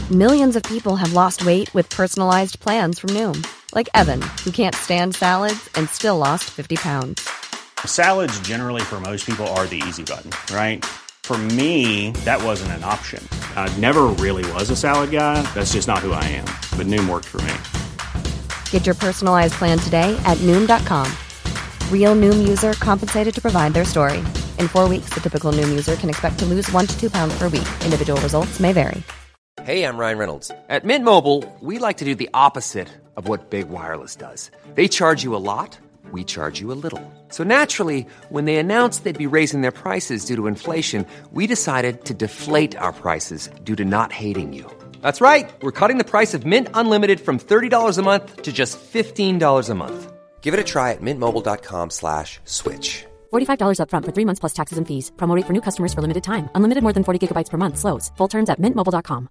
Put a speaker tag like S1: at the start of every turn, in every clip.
S1: Millions of people have lost weight with personalized plans from Noom. Like Evan, who can't stand salads and still lost 50 pounds.
S2: Salads generally for most people are the easy button, right? For me, that wasn't an option. I never really was a salad guy. That's just not who I am. But Noom worked for me.
S1: Get your personalized plan today at Noom.com. Real Noom user compensated to provide their story. In 4 weeks, the typical Noom user can expect to lose 1 to 2 pounds per week. Individual results may vary.
S3: Hey, I'm Ryan Reynolds. At Mint Mobile, we like to do the opposite of what Big Wireless does. They charge you a lot, we charge you a little. So naturally, when they announced they'd be raising their prices due to inflation, we decided to deflate our prices due to not hating you. That's right. We're cutting the price of Mint Unlimited from $30 a month to just $15 a month. Give it a try at mintmobile.com/switch.
S4: $45 up front for 3 months plus taxes and fees. Promo rate for new customers for limited time. Unlimited more than 40 gigabytes per month. Slows full terms at mintmobile.com.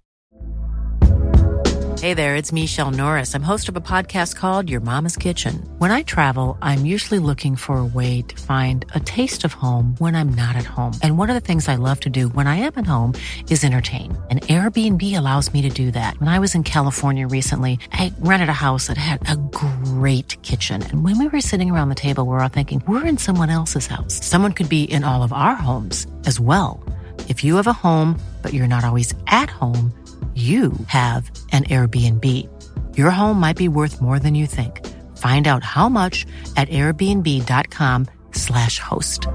S5: Hey there, it's Michelle Norris. I'm host of a podcast called Your Mama's Kitchen. When I travel, I'm usually looking for a way to find a taste of home when I'm not at home. And one of the things I love to do when I am at home is entertain. And Airbnb allows me to do that. When I was in California recently, I rented a house that had a great kitchen. And when we were sitting around the table, we were all thinking, we're in someone else's house. Someone could be in all of our homes as well. If you have a home, but you're not always at home, you have an Airbnb. Your home might be worth more than you think. Find out how much at airbnb.com/host.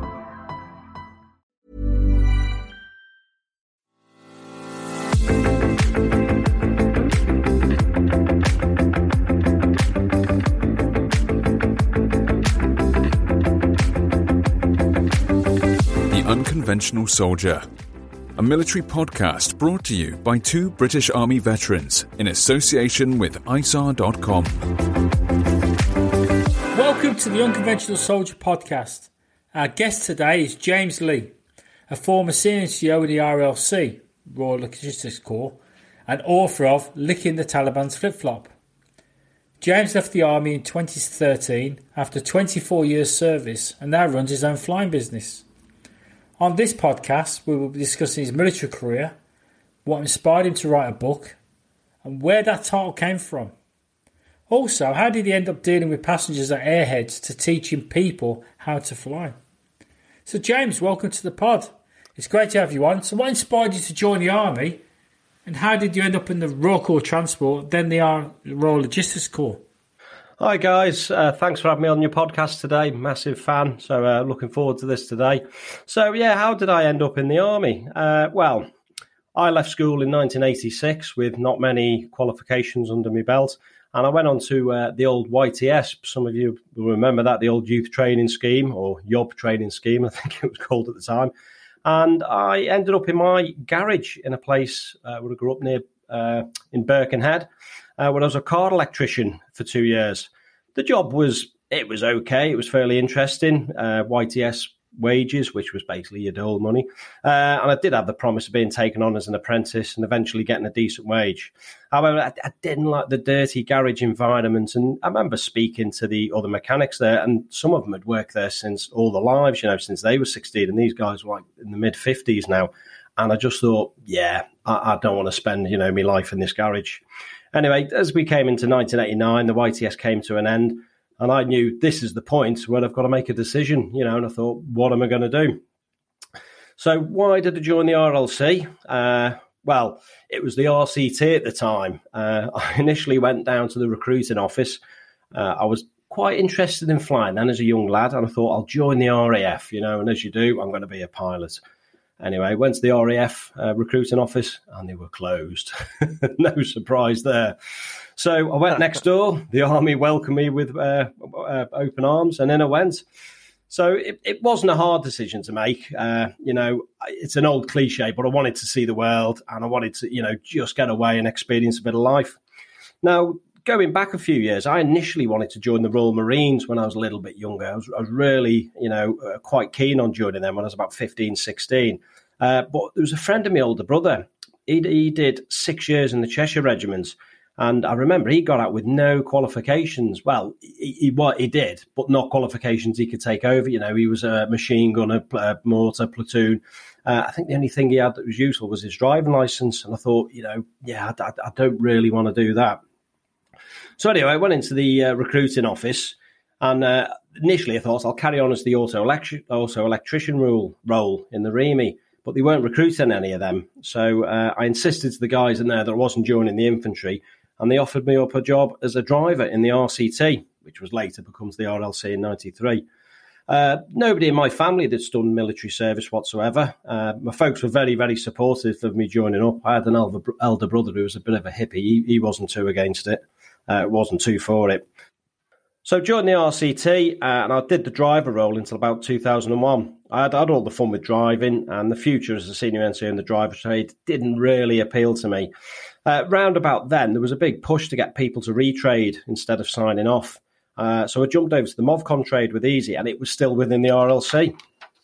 S6: The Unconventional Soldier, a military podcast brought to you by 2 British Army veterans in association with ISAR.com.
S7: Welcome to the Unconventional Soldier podcast. Our guest today is James Lee, a former CNCO in the RLC, Royal Logistics Corps, and author of Licking the Taliban's Flip-Flop. James left the army in 2013 after 24 years service and now runs his own flying business. On this podcast, we will be discussing his military career, what inspired him to write a book, and where that title came from. Also, how did he end up dealing with passengers at airheads to teaching people how to fly? So James, welcome to the pod. It's great to have you on. So what inspired you to join the army, and how did you end up in the Royal Corps Transport, then the Royal Logistics Corps?
S8: Hi guys, thanks for having me on your podcast today. Massive fan, so looking forward to this today. So yeah, how did I end up in the army? Well, I left school in 1986 with not many qualifications under my belt, and I went on to the old YTS. Some of you will remember that, the old youth training scheme, or YOB training scheme, I think it was called at the time. And I ended up in my garage in a place where I grew up near in Birkenhead, when I was a car electrician for 2 years. The job was okay. It was fairly interesting. YTS wages, which was basically your dole money. And I did have the promise of being taken on as an apprentice and eventually getting a decent wage. However, I didn't like the dirty garage environment. And I remember speaking to the other mechanics there, and some of them had worked there since all their lives, since they were 16. And these guys were like in the mid-50s now. And I just thought, I don't want to spend, my life in this garage. Anyway, as we came into 1989, the YTS came to an end, and I knew this is the point where I've got to make a decision, and I thought, what am I going to do? So why did I join the RLC? Well, it was the RCT at the time. I initially went down to the recruiting office. I was quite interested in flying then as a young lad, and I thought I'll join the RAF, and as you do, I'm going to be a pilot. Anyway, went to the RAF recruiting office, and they were closed. No surprise there. So I went next door. The army welcomed me with open arms, and in I went. So it wasn't a hard decision to make. It's an old cliche, but I wanted to see the world, and I wanted to, just get away and experience a bit of life. Now, going back a few years, I initially wanted to join the Royal Marines when I was a little bit younger. I was really, quite keen on joining them when I was about 15, 16. But there was a friend of my older brother. He did 6 years in the Cheshire Regiment. And I remember he got out with no qualifications. Well, he did, but not qualifications he could take over. He was a machine gunner, mortar, platoon. I think the only thing he had that was useful was his driving licence. And I thought, I don't really want to do that. So anyway, I went into the recruiting office, and initially I thought I'll carry on as the auto electrician role in the REME, but they weren't recruiting any of them. So I insisted to the guys in there that I wasn't joining the infantry, and they offered me up a job as a driver in the RCT, which was later becomes the RLC in 93. Nobody in my family that's done military service whatsoever. My folks were very, very supportive of me joining up. I had an elder brother who was a bit of a hippie. He wasn't too against it. Wasn't too for it. So joined the RCT, and I did the driver role until about 2001. I had all the fun with driving, and the future as a senior NCO in the driver trade didn't really appeal to me. Round about then, there was a big push to get people to retrade instead of signing off. So I jumped over to the MovCon trade with Easy, and it was still within the RLC.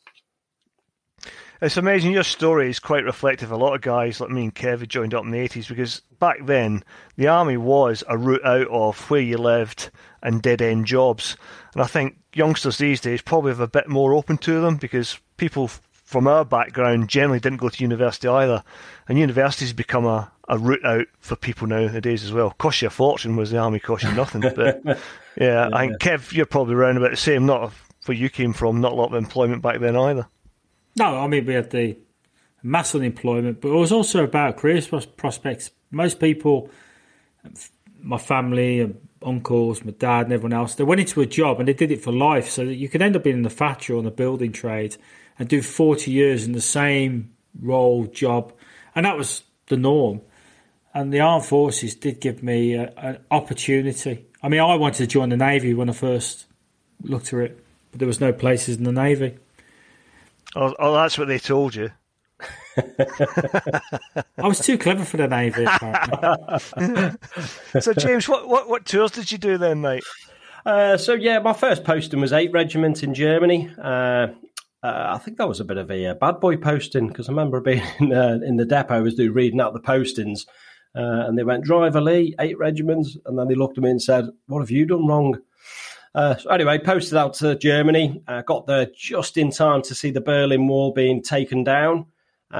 S9: It's amazing. Your story is quite reflective of a lot of guys like me and Kev who joined up in the 80s, because back then the army was a route out of where you lived and dead-end jobs. And I think youngsters these days probably have a bit more open to them, because people from our background generally didn't go to university either. And university's become a route out for people nowadays as well. Cost you a fortune, whereas the army cost you nothing. But yeah, I think, Kev, you're probably around about the same. Not where you came from, not a lot of employment back then either.
S7: No, I mean, we had the mass unemployment, but it was also about career prospects. Most people, my family and uncles, my dad and everyone else, they went into a job and they did it for life, so that you could end up being in the factory or in the building trade and do 40 years in the same role, job, and that was the norm. And the armed forces did give me an opportunity. I mean, I wanted to join the Navy when I first looked at it, but there was no places in the Navy.
S9: Oh, that's what they told you.
S7: I was too clever for the Navy, apparently.
S9: So, James, what tours did you do then, mate?
S8: My first posting was 8th Regiment in Germany. I think that was a bit of a bad boy posting, because I remember being in the depot, I was reading out the postings, and they went, Driver Lee, 8th Regiment, and then they looked at me and said, what have you done wrong? So anyway, posted out to Germany, got there just in time to see the Berlin Wall being taken down,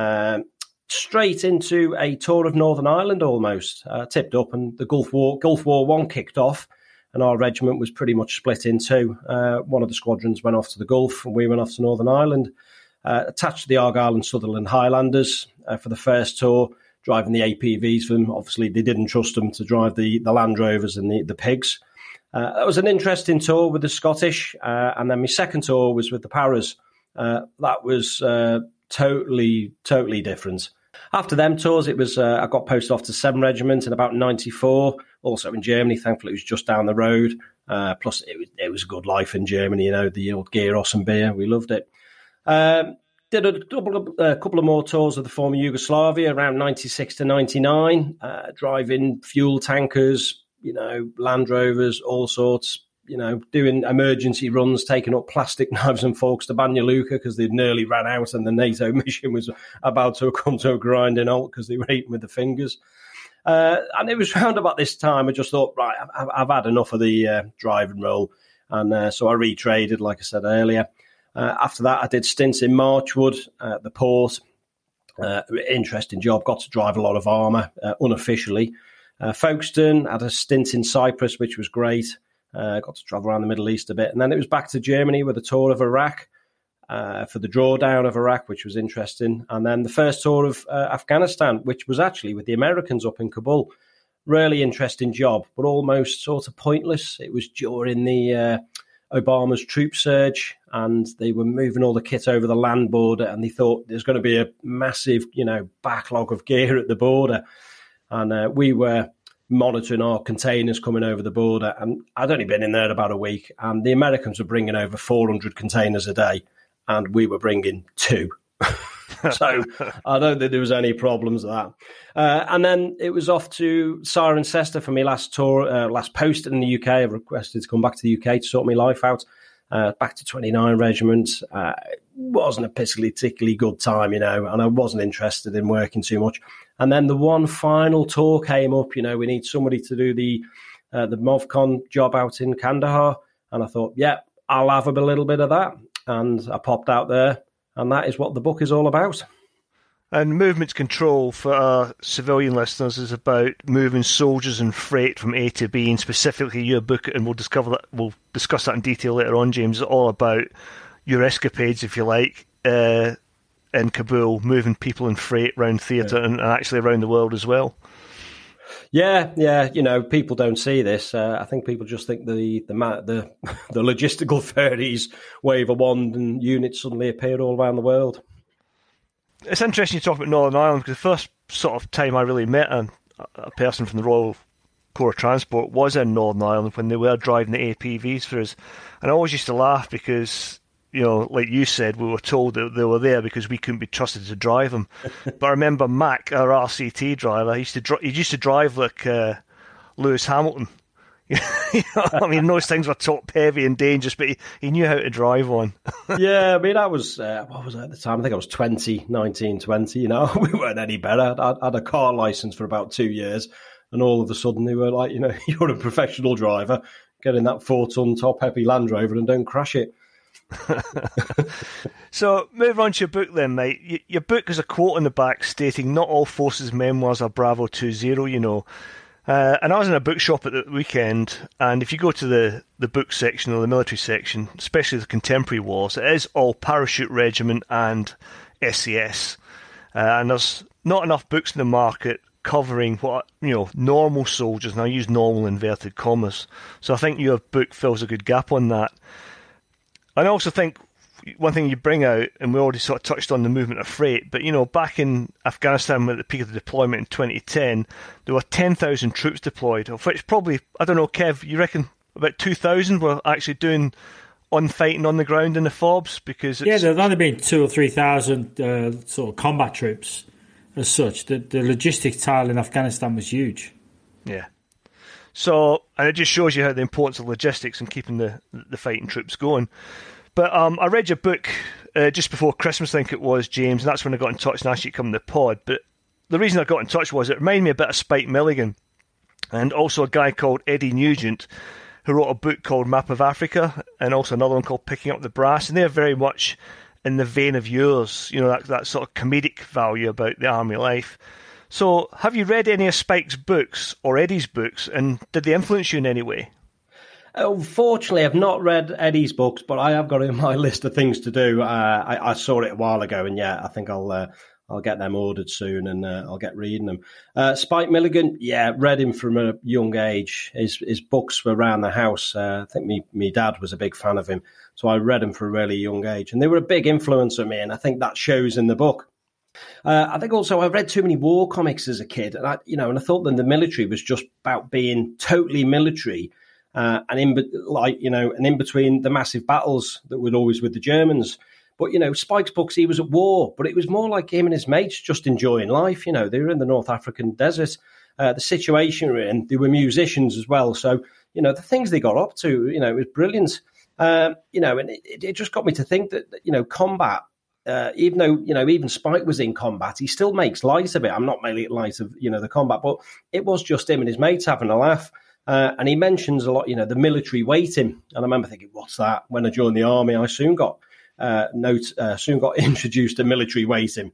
S8: straight into a tour of Northern Ireland almost, tipped up, and the Gulf War I kicked off, and our regiment was pretty much split in two. One of the squadrons went off to the Gulf, and we went off to Northern Ireland, attached to the Argyll and Sutherland Highlanders for the first tour, driving the APVs for them. Obviously, they didn't trust them to drive the Land Rovers and the Pigs. That was an interesting tour with the Scottish, and then my second tour was with the Paras. That was totally different. After them tours, it was I got posted off to 7th Regiment in about 94, also in Germany. Thankfully, it was just down the road. Plus, it was a good life in Germany, the old gyros and beer. We loved it. Did a couple of more tours of the former Yugoslavia around 96 to 99, driving fuel tankers, Land Rovers, all sorts, doing emergency runs, taking up plastic knives and forks to Banja Luka because they'd nearly ran out and the NATO mission was about to come to a grinding halt because they were eating with the fingers. And it was round about this time I just thought, right, I've had enough of the driving role. And so I retraded, like I said earlier. After that, I did stints in Marchwood, the port. Interesting job. Got to drive a lot of armour unofficially. Folkestone, had a stint in Cyprus, which was great. Got to travel around the Middle East a bit. And then it was back to Germany with a tour of Iraq for the drawdown of Iraq, which was interesting. And then the first tour of Afghanistan, which was actually with the Americans up in Kabul. Really interesting job, but almost sort of pointless. It was during the Obama's troop surge, and they were moving all the kit over the land border, and they thought there's going to be a massive, backlog of gear at the border. And we were monitoring our containers coming over the border. And I'd only been in there about a week. And the Americans were bringing over 400 containers a day. And we were bringing 2. So I don't think there was any problems with that. And then it was off to Cirencester for my last tour, last post in the UK. I requested to come back to the UK to sort my life out. Back to 29 Regiment. It wasn't a particularly good time, and I wasn't interested in working too much. And then the one final tour came up, we need somebody to do the MovCon job out in Kandahar. And I thought, yeah, I'll have a little bit of that. And I popped out there And that is what the book is all about.
S9: And movement control for our civilian listeners is about moving soldiers and freight from A to B, and specifically your book, and we'll discuss that in detail later on, James, is all about your escapades, if you like, in Kabul, moving people and freight around theatre and actually around the world as well.
S8: Yeah, people don't see this. I think people just think the logistical fairies wave a wand and units suddenly appear all around the world.
S9: It's interesting you talk about Northern Ireland, because the first sort of time I really met a person from the Royal Corps of Transport was in Northern Ireland when they were driving the APVs for us. And I always used to laugh because, like you said, we were told that they were there because we couldn't be trusted to drive them. But I remember Mac, our RCT driver, he used to drive like Lewis Hamilton. Those things were top heavy and dangerous, but he knew how to drive one.
S8: Yeah, I mean, that was, what was I at the time? I think I was 19, 20, we weren't any better. I had a car licence for about 2 years, and all of a sudden they were like, you're a professional driver, get in that 4-ton top-heavy Land Rover and don't crash it.
S9: So, move on to your book then, mate. Your book has a quote on the back stating, "Not all forces' memoirs are Bravo 20, and I was in a bookshop at the weekend, and if you go to the book section or the military section, especially the contemporary wars, it is all parachute regiment and SAS. And there's not enough books in the market covering what, normal soldiers, and I use normal inverted commas. So I think your book fills a good gap on that. And I also think one thing you bring out, and we already sort of touched on the movement of freight, but, back in Afghanistan at the peak of the deployment in 2010, there were 10,000 troops deployed, of which probably, I don't know, Kev, you reckon about 2,000 were actually doing fighting on the ground in the FOBs? Because
S7: there have only been 2,000 or 3,000 sort of combat troops as such. The logistics tile in Afghanistan was huge.
S9: Yeah. So, and it just shows you how the importance of logistics and keeping the fighting troops going. But I read your book just before Christmas, I think it was, James, and that's when I got in touch and asked you to come on the pod. But the reason I got in touch was it reminded me a bit of Spike Milligan, and also a guy called Eddie Nugent, who wrote a book called Map of Africa, and also another one called Picking Up the Brass, and they're very much in the vein of yours, that sort of comedic value about the army life. So have you read any of Spike's books or Eddie's books, and did they influence you in any way?
S8: Unfortunately, I've not read Eddie's books, but I have got it in my list of things to do. I saw it a while ago, and I think I'll get them ordered soon, and I'll get reading them. Spike Milligan, read him from a young age. His books were around the house. I think me dad was a big fan of him, so I read him from a really young age, and they were a big influence on me, and I think that shows in the book. I think also I read too many war comics as a kid, and I thought that the military was just about being totally military. And in between the massive battles that were always with the Germans. But, Spike's books, he was at war, but it was more like him and his mates just enjoying life. They were in the North African desert, the situation we're in. They were musicians as well. So, the things they got up to, it was brilliant. And it just got me to think that, combat, even though, even Spike was in combat, he still makes light of it. I'm not making light of, the combat, but it was just him and his mates having a laugh. And he mentions a lot, the military waiting. And I remember thinking, what's that? When I joined the army, I soon got introduced to military waiting.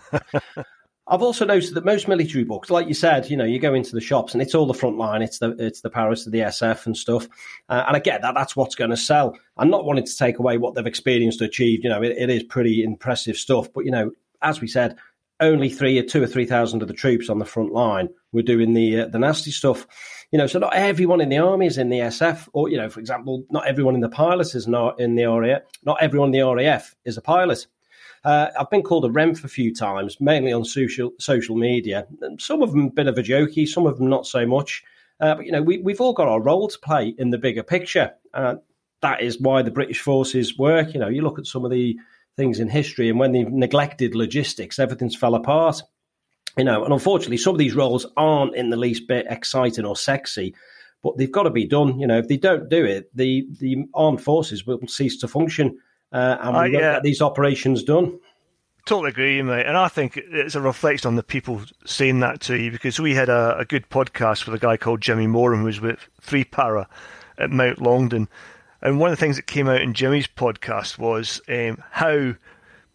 S8: I've also noticed that most military books, like you said, you go into the shops and it's all the front line. It's the Paris of the SF and stuff. And I get that. That's what's going to sell. I'm not wanting to take away what they've experienced or achieved. It is pretty impressive stuff. But, as we said, only 2,000 or 3,000 of the troops on the front line were doing the nasty stuff. So not everyone in the army is in the SF, or, for example, not everyone in the pilots is not in the RAF. Not everyone in the RAF is a pilot. I've been called a REMF a few times, mainly on social media. Some of them a bit of a jokey, some of them not so much. But, we've all got our role to play in the bigger picture. That is why the British forces work. You look at some of the things in history, and when they've neglected logistics, everything's fell apart. And unfortunately, some of these roles aren't in the least bit exciting or sexy, but they've got to be done. If they don't do it, the armed forces will cease to function, and we won't get these operations done.
S9: Totally agree, mate. And I think it's a reflection on the people saying that to you, because we had a good podcast with a guy called Jimmy Moran, who was with 3 Para at Mount Longdon. And one of the things that came out in Jimmy's podcast was how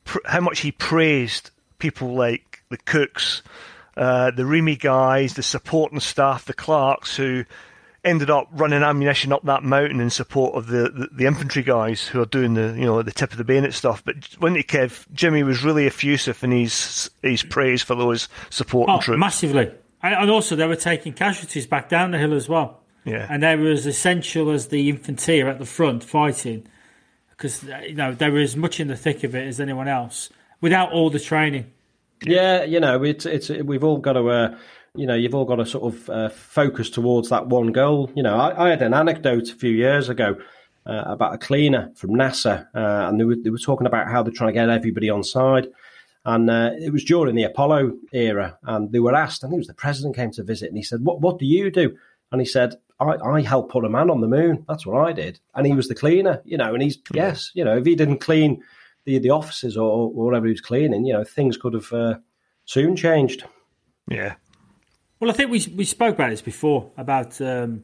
S9: how much he praised people like the cooks, the Remy guys, the supporting staff, the clerks who ended up running ammunition up that mountain in support of the infantry guys who are doing the tip of the bayonet stuff. But wasn't he, Kev? Jimmy was really effusive in his praise for those supporting troops.
S7: Massively. And also they were taking casualties back down the hill as well.
S9: Yeah.
S7: And they were as essential as the infanteer at the front fighting, because they were as much in the thick of it as anyone else without all the training.
S8: Yeah, it's we've all got to you've all got to sort of focus towards that one goal. I had an anecdote a few years ago about a cleaner from NASA, and they were talking about how they're trying to get everybody on side. And it was during the Apollo era, and they were asked, I think it was the president came to visit, and he said, what do you do? And he said, I helped put a man on the moon. That's what I did. And he was the cleaner, and he's, yes, if he didn't clean the offices or whatever he was cleaning, things could have soon changed.
S9: Yeah.
S7: Well, I think we spoke about this before, about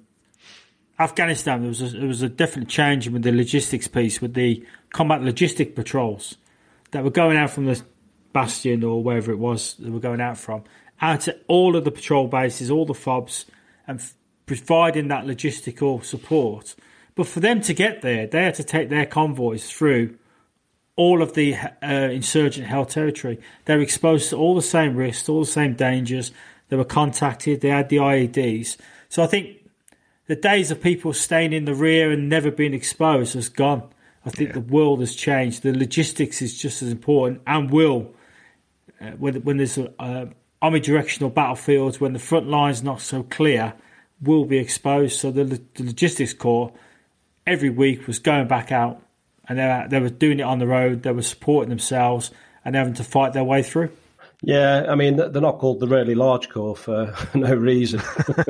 S7: Afghanistan. There was a definite change with the logistics piece, with the combat logistic patrols that were going out from the Bastion or wherever it was they were going out from, out to all of the patrol bases, all the FOBs, and providing that logistical support. But for them to get there, they had to take their convoys through all of the insurgent held territory. They were exposed to all the same risks, all the same dangers. They were contacted. They had the IEDs. So I think the days of people staying in the rear and never being exposed has gone. I think the world has changed. The logistics is just as important and will, when there's omnidirectional battlefields, when the front line's not so clear, will be exposed. So the logistics corps every week was going back out, and they were doing it on the road. They were supporting themselves and having to fight their way through.
S8: Yeah, I mean, they're not called the really large corps for no reason.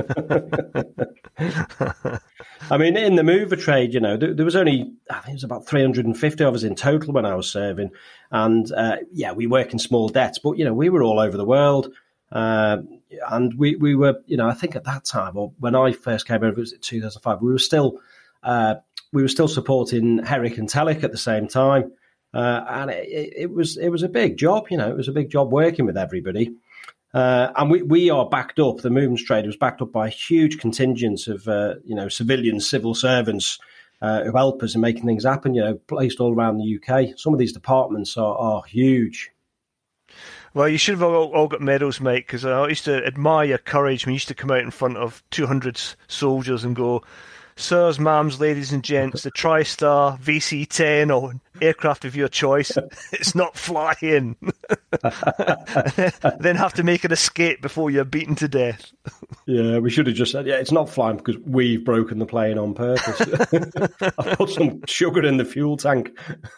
S8: I mean, in the mover trade, there was only, I think it was about 350 of us in total when I was serving. And, we work in small debts, but, we were all over the world. And we were, I think at that time, or when I first came over, it was 2005, we were still supporting Herrick and Tellick at the same time. And it was a big job, it was a big job working with everybody. And we are backed up, the movements trade was backed up by a huge contingent of, civilians, civil servants who help us in making things happen, placed all around the UK. Some of these departments are huge.
S9: Well, you should have all got medals, mate, because I used to admire your courage when you used to come out in front of 200 soldiers and go, sirs, ma'ams, ladies and gents, the TriStar VC-10 or aircraft of your choice, it's not flying. Then have to make an escape before you're beaten to death.
S8: Yeah, we should have just said, it's not flying because we've broken the plane on purpose. I've put some sugar in the fuel tank.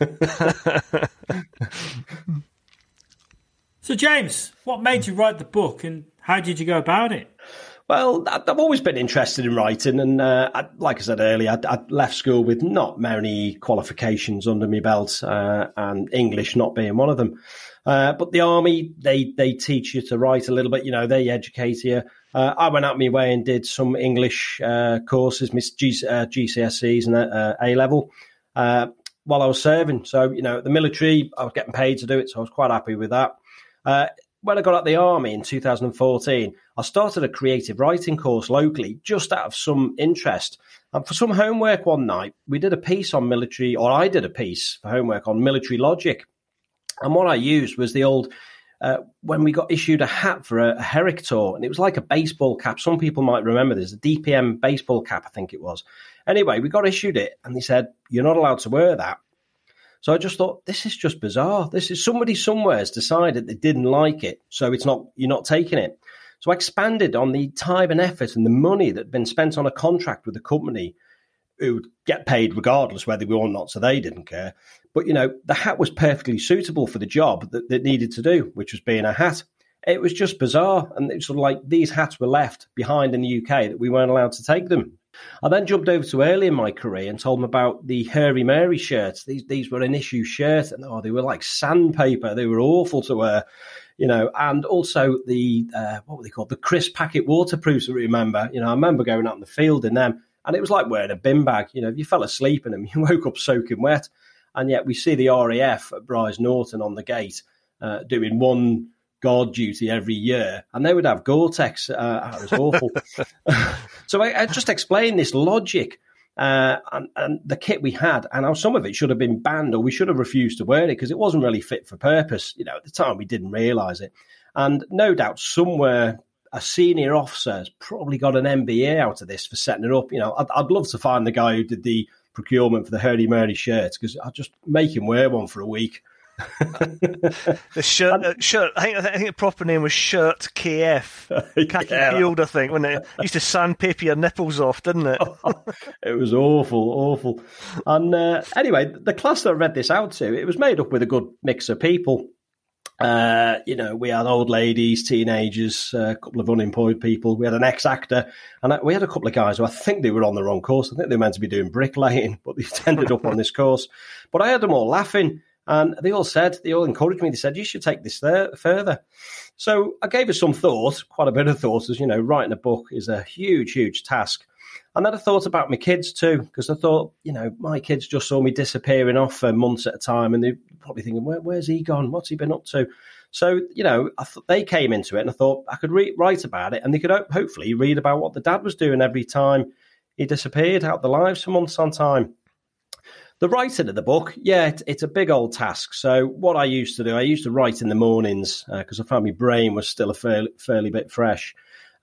S7: So, James, what made you write the book and how did you go about it?
S8: Well, I've always been interested in writing, and like I said earlier, I left school with not many qualifications under my belt, and English not being one of them. But the Army, they teach you to write a little bit, they educate you. I went out my way and did some English courses, GCSEs and A-level, while I was serving. So, the military, I was getting paid to do it, so I was quite happy with that. When I got out of the Army in 2014, I started a creative writing course locally just out of some interest. And for some homework one night, we did a piece on military, or I did a piece for homework on military logic. And what I used was the old, when we got issued a hat for a Herrick tour, and it was like a baseball cap. Some people might remember this, a DPM baseball cap, I think it was. Anyway, we got issued it, and they said, you're not allowed to wear that. So I just thought, this is just bizarre. This is somebody somewhere has decided they didn't like it, so you're not taking it. So I expanded on the time and effort and the money that had been spent on a contract with the company who would get paid regardless whether we were or not, so they didn't care. But, the hat was perfectly suitable for the job that needed to do, which was being a hat. It was just bizarre. And it's sort of like these hats were left behind in the UK that we weren't allowed to take them. I then jumped over to early in my career and told them about the Hairy Mary shirts. These were an issue shirt, and they were like sandpaper. They were awful to wear, and also the, what were they called? The crisp packet waterproofs, I remember. I remember going out in the field in them, and it was like wearing a bin bag. If you fell asleep in them, you woke up soaking wet. And yet we see the RAF at Brize Norton on the gate doing one guard duty every year, and they would have Gore-Tex. It was awful. So I just explained this logic and the kit we had, and how some of it should have been banned, or we should have refused to wear it because it wasn't really fit for purpose. At the time we didn't realise it. And no doubt somewhere a senior officer has probably got an MBA out of this for setting it up. I'd love to find the guy who did the procurement for the Hurdy-Murdy shirts, because I'd just make him wear one for a week.
S9: The shirt. I think the proper name was Shirt KF. Khaki Field, I think. When it used to sandpaper your nipples off, didn't it?
S8: It was awful. And anyway, the class that I read this out to, it was made up with a good mix of people. We had old ladies, teenagers, a couple of unemployed people. We had an ex-actor, and we had a couple of guys who I think they were on the wrong course. I think they were meant to be doing bricklaying, but they ended up on this course. But I had them all laughing. And they all encouraged me. They said, you should take this further. So I gave it some thought, quite a bit of thought, as writing a book is a huge, huge task. And then I thought about my kids too, because I thought, my kids just saw me disappearing off for months at a time, and they're probably thinking, where's he gone? What's he been up to? So, they came into it, and I thought I could write about it, and they could hopefully read about what the dad was doing every time he disappeared out of their lives for months on time. The writing of the book, it's a big old task. So what I used to do, I used to write in the mornings because I found my brain was still a fairly bit fresh.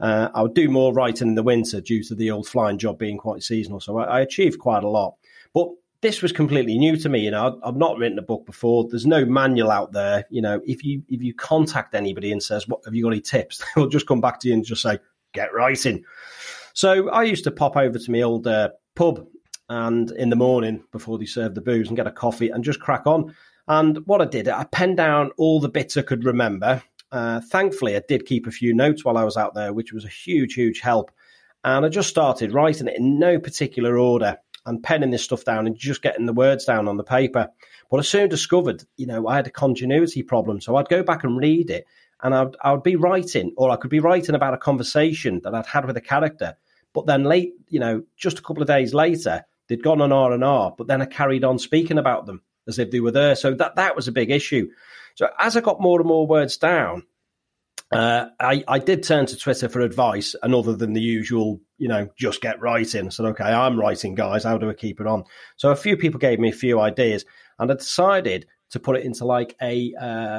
S8: I would do more writing in the winter due to the old flying job being quite seasonal. So I achieved quite a lot. But this was completely new to me. I've not written a book before. There's no manual out there. If you contact anybody and says, "What have you got any tips?" They'll just come back to you and just say, "Get writing." So I used to pop over to my old pub, and in the morning before they served the booze, and get a coffee and just crack on. And what I did, I penned down all the bits I could remember. Thankfully, I did keep a few notes while I was out there, which was a huge, huge help. And I just started writing it in no particular order and penning this stuff down and just getting the words down on the paper. But I soon discovered, I had a continuity problem. So I'd go back and read it, and I would be writing, or I could be writing about a conversation that I'd had with a character. But then just a couple of days later, they'd gone on R&R, but then I carried on speaking about them as if they were there. So that was a big issue. So as I got more and more words down, I did turn to Twitter for advice, and other than the usual, just get writing. I said, okay, I'm writing, guys. How do I keep it on? So a few people gave me a few ideas, and I decided to put it into like a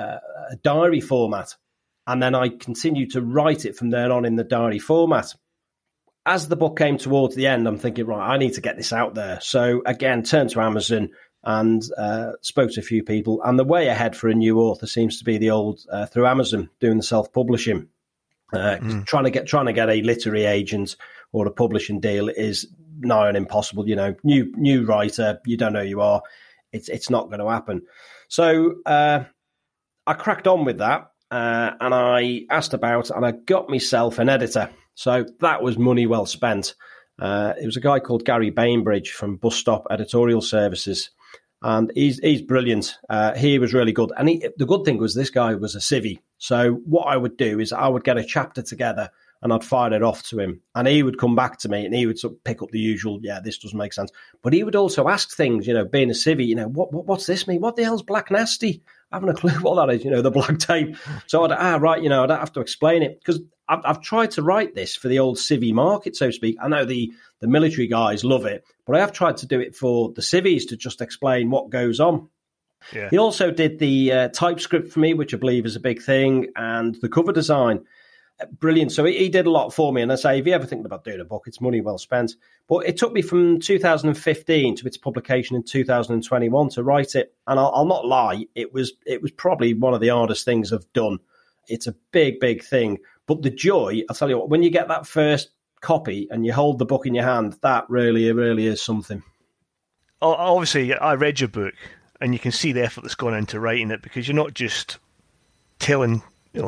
S8: diary format. And then I continued to write it from then on in the diary format. As the book came towards the end, I'm thinking, right, I need to get this out there. So again, turned to Amazon and spoke to a few people. And the way ahead for a new author seems to be the old through Amazon, doing the self-publishing. Trying to get a literary agent or a publishing deal is nigh on impossible. New writer, you don't know who you are. It's not going to happen. So I cracked on with that, and I asked about, and I got myself an editor. So that was money well spent. It was a guy called Gary Bainbridge from Bus Stop Editorial Services, and he's brilliant. He was really good. And the good thing was this guy was a civvy. So what I would do is I would get a chapter together and I'd fire it off to him, and he would come back to me and he would sort of pick up the usual, this doesn't make sense. But he would also ask things, being a civvy, what's this mean? What the hell's black nasty? I haven't a clue what that is, the black tape. So I'd have to explain it, because I've tried to write this for the old civvy market, so to speak. I know the military guys love it, but I have tried to do it for the civvies to just explain what goes on. Yeah. He also did the TypeScript for me, which I believe is a big thing, and the cover design. Brilliant. So he did a lot for me. And I say, if you ever think about doing a book, it's money well spent. But it took me from 2015 to its publication in 2021 to write it. And I'll not lie, it was probably one of the hardest things I've done. It's a big, big thing. But the joy, I'll tell you what, when you get that first copy and you hold the book in your hand, that really, really is something.
S9: Obviously, I read your book, and you can see the effort that's gone into writing it, because you're not just telling,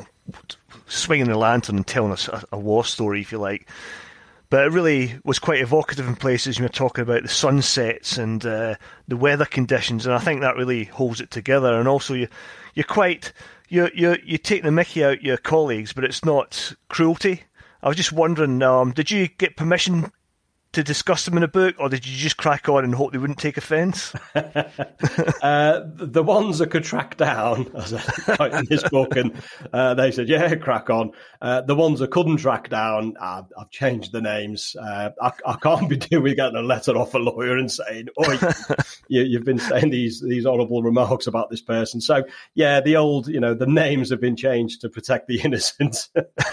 S9: swinging the lantern and telling us a war story, if you like. But it really was quite evocative in places. You were talking about the sunsets and the weather conditions, and I think that really holds it together. And also, you take the mickey out your colleagues, but it's not cruelty. I was just wondering, did you get permission to discuss them in a book, or did you just crack on and hope they wouldn't take offence?
S8: The ones I could track down, as I write in this book, and they said, yeah, crack on. The ones I couldn't track down, I've changed the names. I can't be doing getting a letter off a lawyer and saying, oh, you've been saying these horrible remarks about this person. So, yeah, the old, the names have been changed to protect the innocent.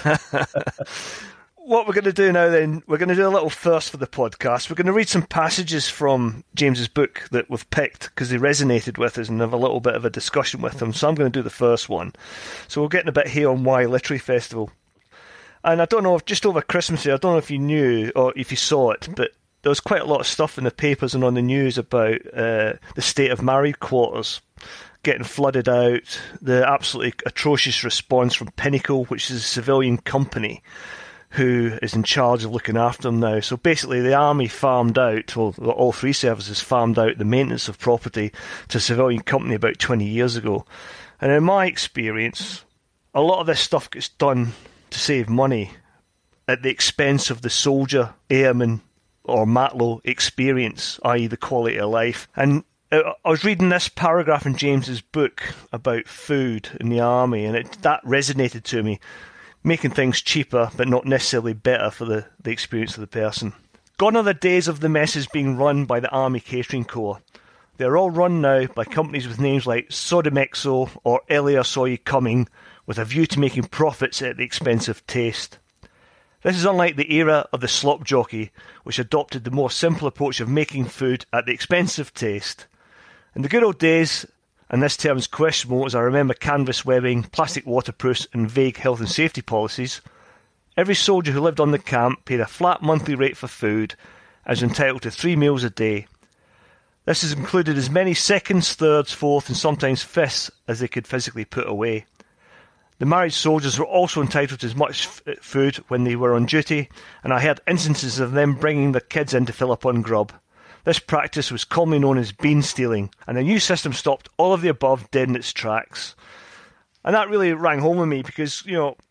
S9: What we're going to do now then, we're going to do a little first for the podcast. We're going to read some passages from James's book that we've picked because they resonated with us and have a little bit of a discussion with them. So I'm going to do the first one. So we're getting a bit here on Wye Literary Festival. And I don't know, just over Christmas here, I don't know if you knew or if you saw it, but there was quite a lot of stuff in the papers and on the news about the state of married quarters getting flooded out, the absolutely atrocious response from Pinnacle, which is a civilian company who is in charge of looking after them now. So basically the army farmed out, well, all three services farmed out the maintenance of property to a civilian company about 20 years ago. And in my experience, a lot of this stuff gets done to save money at the expense of the soldier, airman or matlow experience, i.e. the quality of life. And I was reading this paragraph in James's book about food in the army, and that resonated to me. Making things cheaper, but not necessarily better for the experience of the person. Gone are the days of the messes being run by the Army Catering Corps. They are all run now by companies with names like Sodimexo or Elia Saw You Coming, with a view to making profits at the expense of taste. This is unlike the era of the slop jockey, which adopted the more simple approach of making food at the expense of taste. In the good old days, and this term is questionable as I remember canvas webbing, plastic waterproofs and vague health and safety policies, every soldier who lived on the camp paid a flat monthly rate for food and was entitled to 3 meals a day. This has included as many seconds, thirds, fourths and sometimes fifths as they could physically put away. The married soldiers were also entitled to as much food when they were on duty, and I heard instances of them bringing their kids in to fill up on grub. This practice was commonly known as bean stealing, and the new system stopped all of the above dead in its tracks. And that really rang home with me because,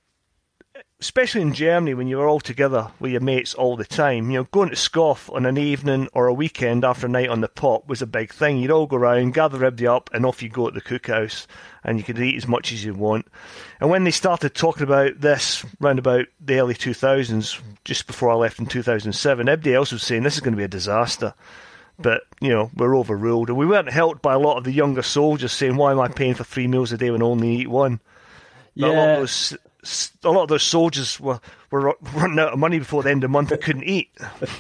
S9: especially in Germany when you were all together with your mates all the time, going to scoff on an evening or a weekend after a night on the pop was a big thing. You'd all go round, gather everybody up, and off you go at the cookhouse, and you could eat as much as you want. And when they started talking about this round about the early 2000s, just before I left in 2007, everybody else was saying this is going to be a disaster. But, we're overruled. And we weren't helped by a lot of the younger soldiers saying, why am I paying for 3 meals a day when I only eat one? But
S8: Yeah.
S9: a lot of those soldiers were running out of money before the end of the month and couldn't eat.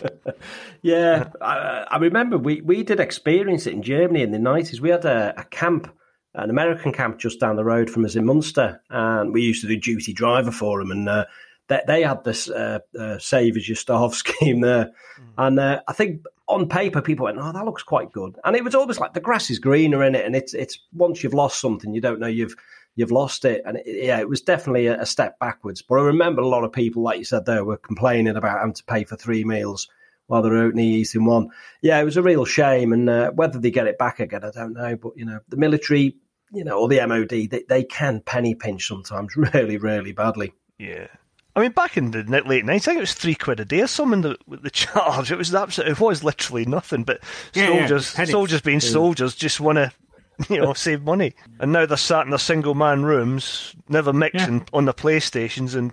S8: Yeah, I remember we did experience it in Germany in the 90s. We had a camp, an American camp just down the road from us in Munster, and we used to do duty driver for them, and they had this Save As You Starve scheme there. And I think on paper people went, oh, that looks quite good. And it was almost like the grass is greener in it, and it's once you've lost something, you don't know you've lost it. And it was definitely a step backwards. But I remember a lot of people, like you said there, were complaining about having to pay for 3 meals while they're only eating one. Yeah, it was a real shame. And whether they get it back again, I don't know. But, the military, or the MOD, they can penny pinch sometimes really, really badly.
S9: Yeah. I mean, back in the late 90s, I think it was £3 a day or something, the charge. It was literally nothing. But soldiers being soldiers just want to save money. And now they're sat in their single man rooms, never mixing on the PlayStations, and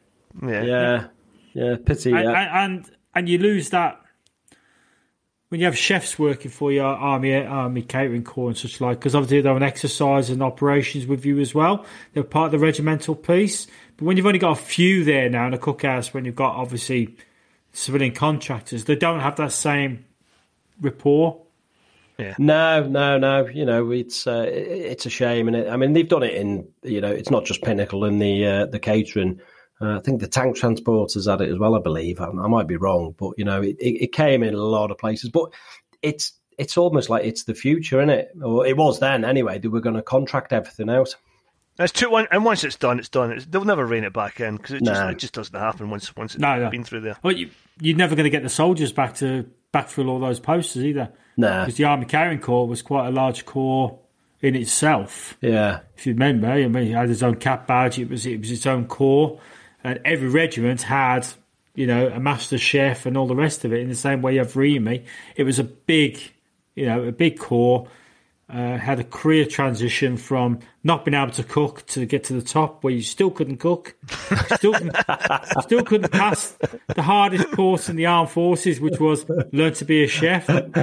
S8: pity.
S7: And you lose that when you have chefs working for your army catering corps and such like, because obviously they're on exercise and operations with you as well. They're part of the regimental piece. But when you've only got a few there now in a cookhouse, when you've got obviously civilian contractors, they don't have that same rapport.
S8: Yeah. No. It's a shame, and I mean they've done it in. It's not just Pinnacle and the catering. I think the tank transporters had it as well. I believe I might be wrong, but it came in a lot of places. But it's almost like it's the future, isn't it? Or it was then anyway. They were going to contract everything out.
S9: It's and once it's done, it's done. They'll never rein it back in because it just doesn't happen once it's been through there.
S7: Well, you're never going to get the soldiers back to backfill all those posters either.
S8: No,
S7: because the Army Carrying Corps was quite a large corps in itself.
S8: Yeah,
S7: if you remember, it had its own cap badge. It was its own corps, and every regiment had a master chef and all the rest of it. In the same way you have Remy, it was a big core. Had a career transition from not being able to cook to get to the top, where you still couldn't cook, still couldn't pass the hardest course in the armed forces, which was learn to be a chef.
S8: And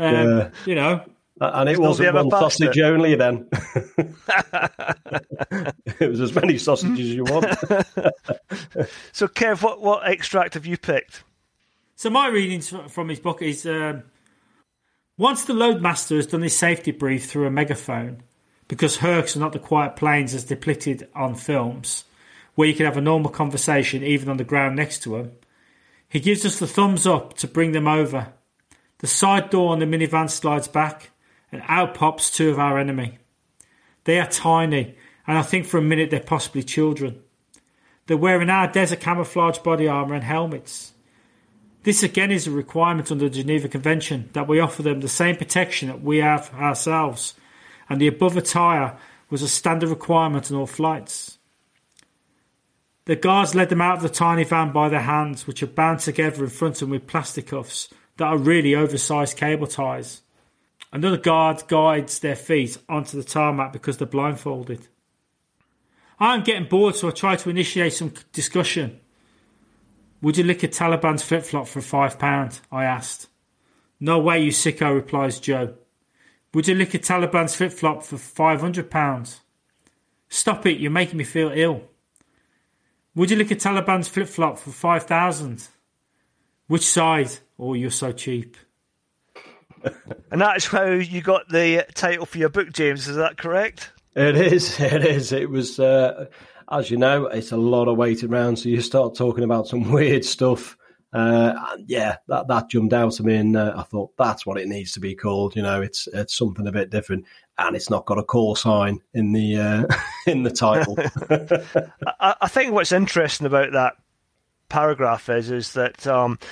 S8: it wasn't one sausage only then. It was as many sausages as you want.
S9: So, Kev, what extract have you picked?
S7: So my readings from his book is... once the loadmaster has done his safety brief through a megaphone, because Hercs are not the quiet planes as depicted on films, where you can have a normal conversation even on the ground next to him, he gives us the thumbs up to bring them over. The side door on the minivan slides back, and out pops two of our enemy. They are tiny, and I think for a minute they're possibly children. They're wearing our desert camouflage body armour and helmets. This again is a requirement under the Geneva Convention, that we offer them the same protection that we have ourselves, and the above attire was a standard requirement on all flights. The guards led them out of the tiny van by their hands, which are bound together in front of them with plastic cuffs that are really oversized cable ties. Another guard guides their feet onto the tarmac because they're blindfolded. I'm getting bored, so I try to initiate some discussion. Would you lick a Taliban's flip-flop for £5? I asked. No way, you sicko, replies Joe. Would you lick a Taliban's flip-flop for £500? Stop it, you're making me feel ill. Would you lick a Taliban's flip-flop for £5,000? Which side? Oh, you're so cheap.
S9: And that's how you got the title for your book, James, is that correct?
S8: It is. It was... as you know, it's a lot of weight around, so you start talking about some weird stuff. That jumped out at me, and I thought that's what it needs to be called. It's something a bit different, and it's not got a call sign in the in the title.
S9: I think what's interesting about that paragraph is that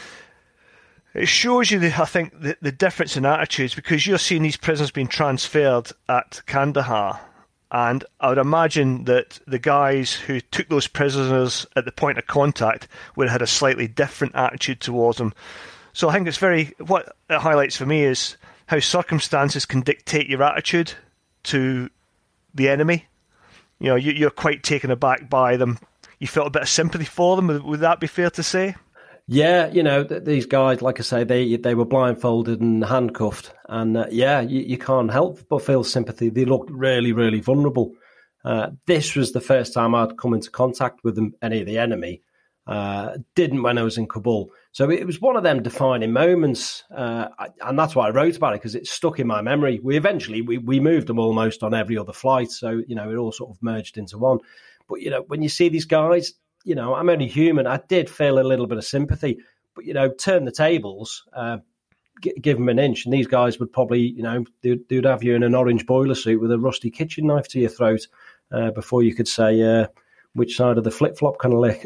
S9: it shows you, the difference in attitudes, because you're seeing these prisoners being transferred at Kandahar. And I would imagine that the guys who took those prisoners at the point of contact would have had a slightly different attitude towards them. So I think what it highlights for me is how circumstances can dictate your attitude to the enemy. You're quite taken aback by them. You felt a bit of sympathy for them. Would that be fair to say?
S8: Yeah, these guys, like I say, they were blindfolded and handcuffed, and you can't help but feel sympathy. They looked really, really vulnerable. This was the first time I'd come into contact with any of the enemy. Didn't when I was in Kabul. So it was one of them defining moments, and that's why I wrote about it, because it stuck in my memory. We eventually moved them almost on every other flight, so it all sort of merged into one. But when you see these guys, I'm only human. I did feel a little bit of sympathy, but turn the tables, give them an inch, and these guys would probably, they'd have you in an orange boiler suit with a rusty kitchen knife to your throat before you could say which side of the flip flop can I lick.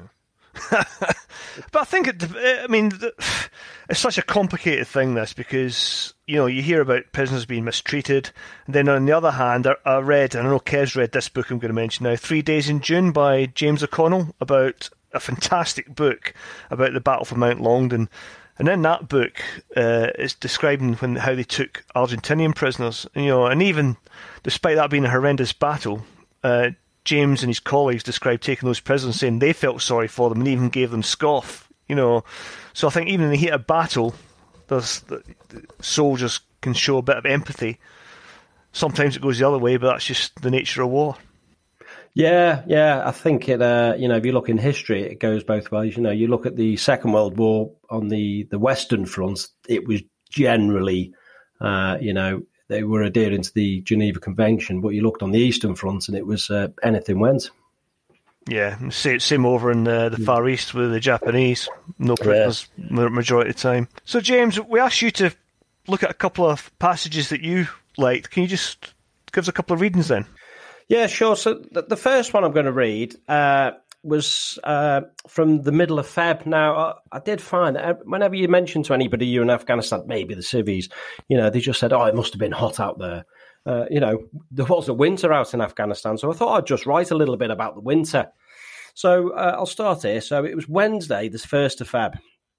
S9: But I think it's such a complicated thing, this, because you hear about prisoners being mistreated, and then on the other hand, I read, and I know Kev's read this book I'm going to mention now, 3 Days in June by James O'Connell, about a fantastic book about the Battle for Mount Longdon. And in that book, it's describing how they took Argentinian prisoners, and even despite that being a horrendous battle, James and his colleagues described taking those prisoners, saying they felt sorry for them and even gave them scoff. So I think even in the heat of battle, soldiers can show a bit of empathy. Sometimes it goes the other way, but that's just the nature of war.
S8: Yeah. I think it. If you look in history, it goes both ways. You look at the Second World War on the Western Front. It was generally, they were adhering to the Geneva Convention, but you looked on the Eastern Front, and it was anything went. Yeah,
S9: same over in the Far East with the Japanese. No prisoners majority of the time. So, James, we asked you to look at a couple of passages that you liked. Can you just give us a couple of readings then?
S8: Yeah, sure. So the first one I'm going to read was from the middle of Feb. Now, I did find that whenever you mention to anybody you're in Afghanistan, maybe the civvies, they just said, it must have been hot out there. There was a winter out in Afghanistan, so I thought I'd just write a little bit about the winter. So I'll start here. So it was Wednesday, the 1st of Feb.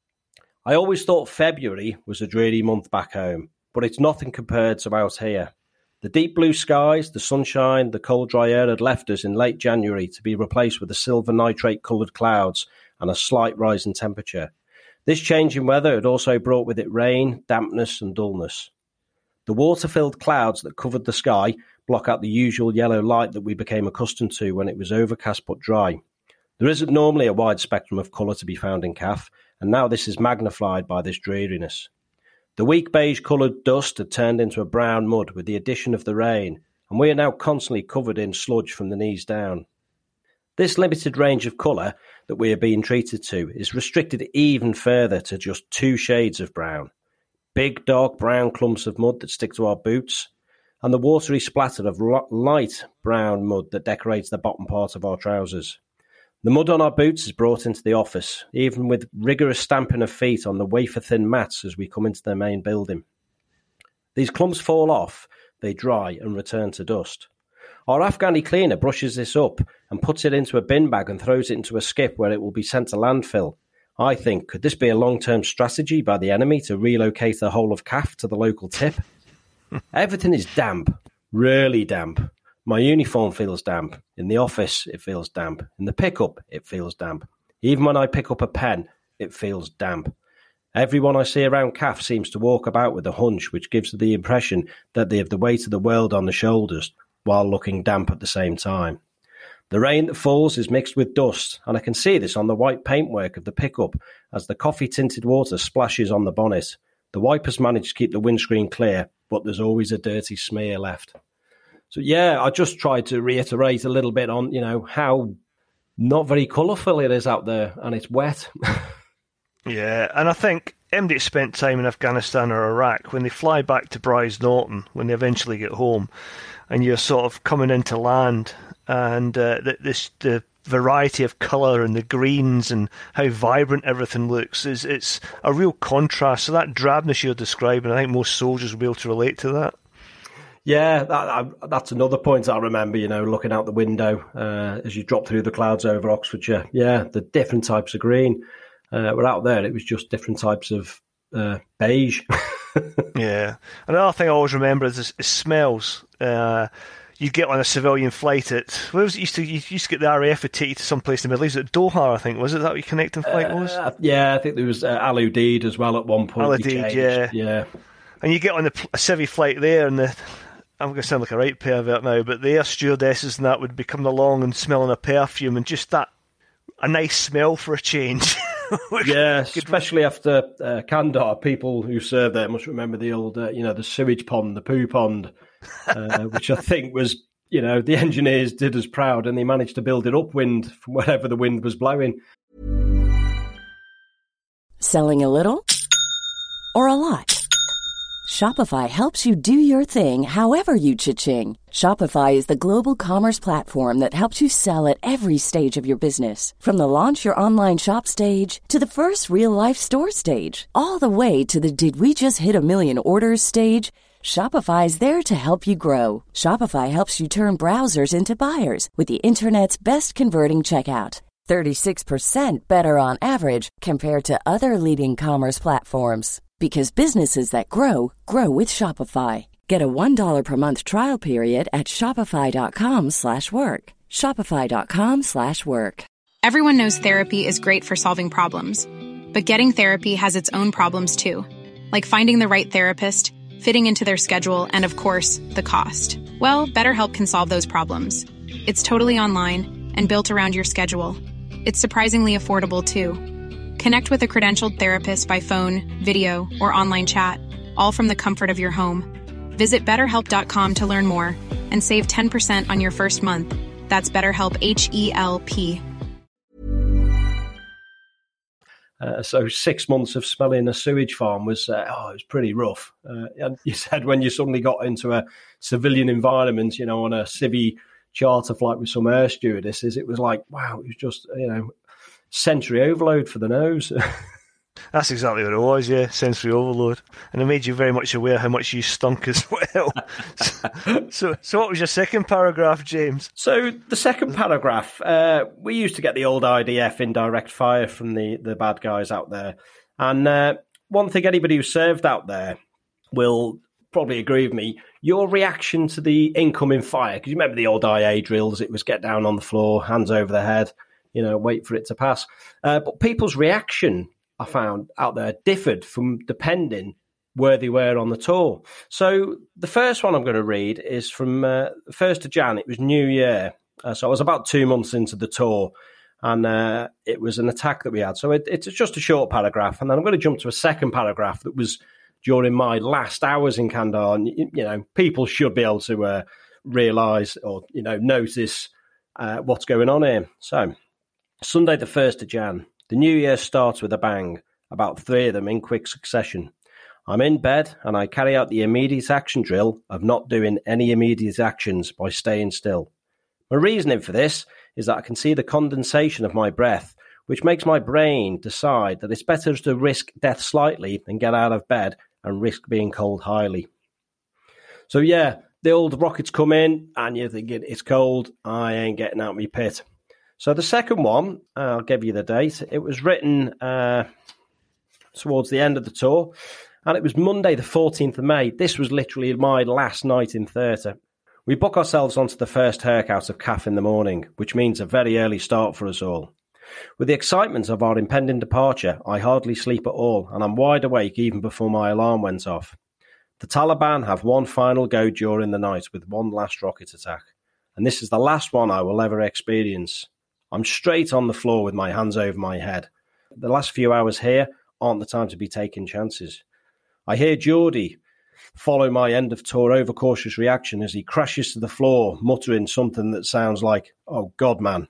S8: I always thought February was a dreary month back home, but it's nothing compared to out here. The deep blue skies, the sunshine, the cold dry air had left us in late January to be replaced with the silver nitrate-coloured clouds and a slight rise in temperature. This change in weather had also brought with it rain, dampness and dullness. The water-filled clouds that covered the sky block out the usual yellow light that we became accustomed to when it was overcast but dry. There isn't normally a wide spectrum of colour to be found in Caff, and now this is magnified by this dreariness. The weak beige-coloured dust had turned into a brown mud with the addition of the rain, and we are now constantly covered in sludge from the knees down. This limited range of colour that we are being treated to is restricted even further to just 2 shades of brown. Big dark brown clumps of mud that stick to our boots, and the watery splatter of light brown mud that decorates the bottom part of our trousers. The mud on our boots is brought into the office, even with rigorous stamping of feet on the wafer-thin mats as we come into the main building. These clumps fall off, they dry and return to dust. Our Afghani cleaner brushes this up and puts it into a bin bag and throws it into a skip where it will be sent to landfill. I think, could this be a long-term strategy by the enemy to relocate the whole of Caff to the local tip? Everything is damp, really damp. My uniform feels damp. In the office, it feels damp. In the pickup, it feels damp. Even when I pick up a pen, it feels damp. Everyone I see around Caff seems to walk about with a hunch which gives the impression that they have the weight of the world on the shoulders while looking damp at the same time. The rain that falls is mixed with dust, and I can see this on the white paintwork of the pickup as the coffee-tinted water splashes on the bonnet. The wipers manage to keep the windscreen clear, but there's always a dirty smear left. So, yeah, I just tried to reiterate a little bit on, how not very colourful it is out there, and it's wet.
S9: Yeah, and I think anybody that spent time in Afghanistan or Iraq, when they fly back to Brize Norton, when they eventually get home, and you're sort of coming into land, and the variety of colour and the greens and how vibrant everything looks, it's a real contrast. So that drabness you're describing, I think most soldiers will be able to relate to that.
S8: Yeah, that's another point I remember, looking out the window as you drop through the clouds over Oxfordshire. Yeah, the different types of green. We're out there, it was just different types of beige.
S9: Yeah. Another thing I always remember is smells. You'd get on a civilian flight at, where was it? You used to get the RAF would take you to some place in the Middle East, at Doha, I think. Was it that what your connecting flight was?
S8: Yeah, I think there was Al Udeid as well at one point.
S9: Al Udeid, yeah. And you get on a civvy flight there, and I'm going to sound like a right pervert now, but the air stewardesses and that would be coming along and smelling a perfume, and just a nice smell for a change.
S8: Yeah, especially after Kandahar, people who served there must remember the old, the sewage pond, the poo pond, which I think was, the engineers did us proud, and they managed to build it upwind from wherever the wind was blowing.
S10: Selling a little or a lot? Shopify helps you do your thing however you cha-ching. Shopify is the global commerce platform that helps you sell at every stage of your business. From the launch your online shop stage to the first real-life store stage, all the way to the did we just hit a million orders stage. Shopify is there to help you grow. Shopify helps you turn browsers into buyers with the internet's best converting checkout. 36% better on average compared to other leading commerce platforms. Because businesses that grow with Shopify. Get a $1 per month trial period at shopify.com/work. Shopify.com/work.
S11: Everyone knows therapy is great for solving problems. But getting therapy has its own problems too. Like finding the right therapist, fitting into their schedule, and of course, the cost. Well, BetterHelp can solve those problems. It's totally online and built around your schedule. It's surprisingly affordable too. Connect with a credentialed therapist by phone, video, or online chat, all from the comfort of your home. Visit BetterHelp.com to learn more and save 10% on your first month. That's BetterHelp, H-E-L-P.
S8: So 6 months of smelling a sewage farm was it was pretty rough. And you said when you suddenly got into a civilian environment, on a civvy charter flight with some air stewardesses, it was like, wow, it was just, sensory overload for the nose.
S9: That's exactly what it was, yeah, sensory overload. And it made you very much aware how much you stunk as well. So what was your second paragraph, James?
S8: So the second paragraph, we used to get the old IDF indirect fire from the bad guys out there. And one thing anybody who served out there will probably agree with me, your reaction to the incoming fire, because you remember the old IA drills, it was get down on the floor, hands over the head, wait for it to pass. But people's reaction, I found out there, differed from depending where they were on the tour. So the first one I'm going to read is from 1st of Jan. It was New Year. So I was about 2 months into the tour, and it was an attack that we had. So it's just a short paragraph. And then I'm going to jump to a second paragraph that was during my last hours in Kandahar. And, people should be able to realise or, notice what's going on here. So Sunday the 1st of Jan. The new year starts with a bang, about 3 of them in quick succession. I'm in bed and I carry out the immediate action drill of not doing any immediate actions by staying still. My reasoning for this is that I can see the condensation of my breath, which makes my brain decide that it's better to risk death slightly than get out of bed and risk being cold highly. So yeah, the old rockets come in and you're thinking, it's cold, I ain't getting out of my pit. So the second one, I'll give you the date. It was written towards the end of the tour, and it was Monday the 14th of May. This was literally my last night in theatre. We book ourselves onto the first Herc out of CAF in the morning, which means a very early start for us all. With the excitement of our impending departure, I hardly sleep at all, and I'm wide awake even before my alarm went off. The Taliban have one final go during the night with one last rocket attack, and this is the last one I will ever experience. I'm straight on the floor with my hands over my head. The last few hours here aren't the time to be taking chances. I hear Geordie follow my end-of-tour overcautious reaction as he crashes to the floor, muttering something that sounds like, "Oh, God, man."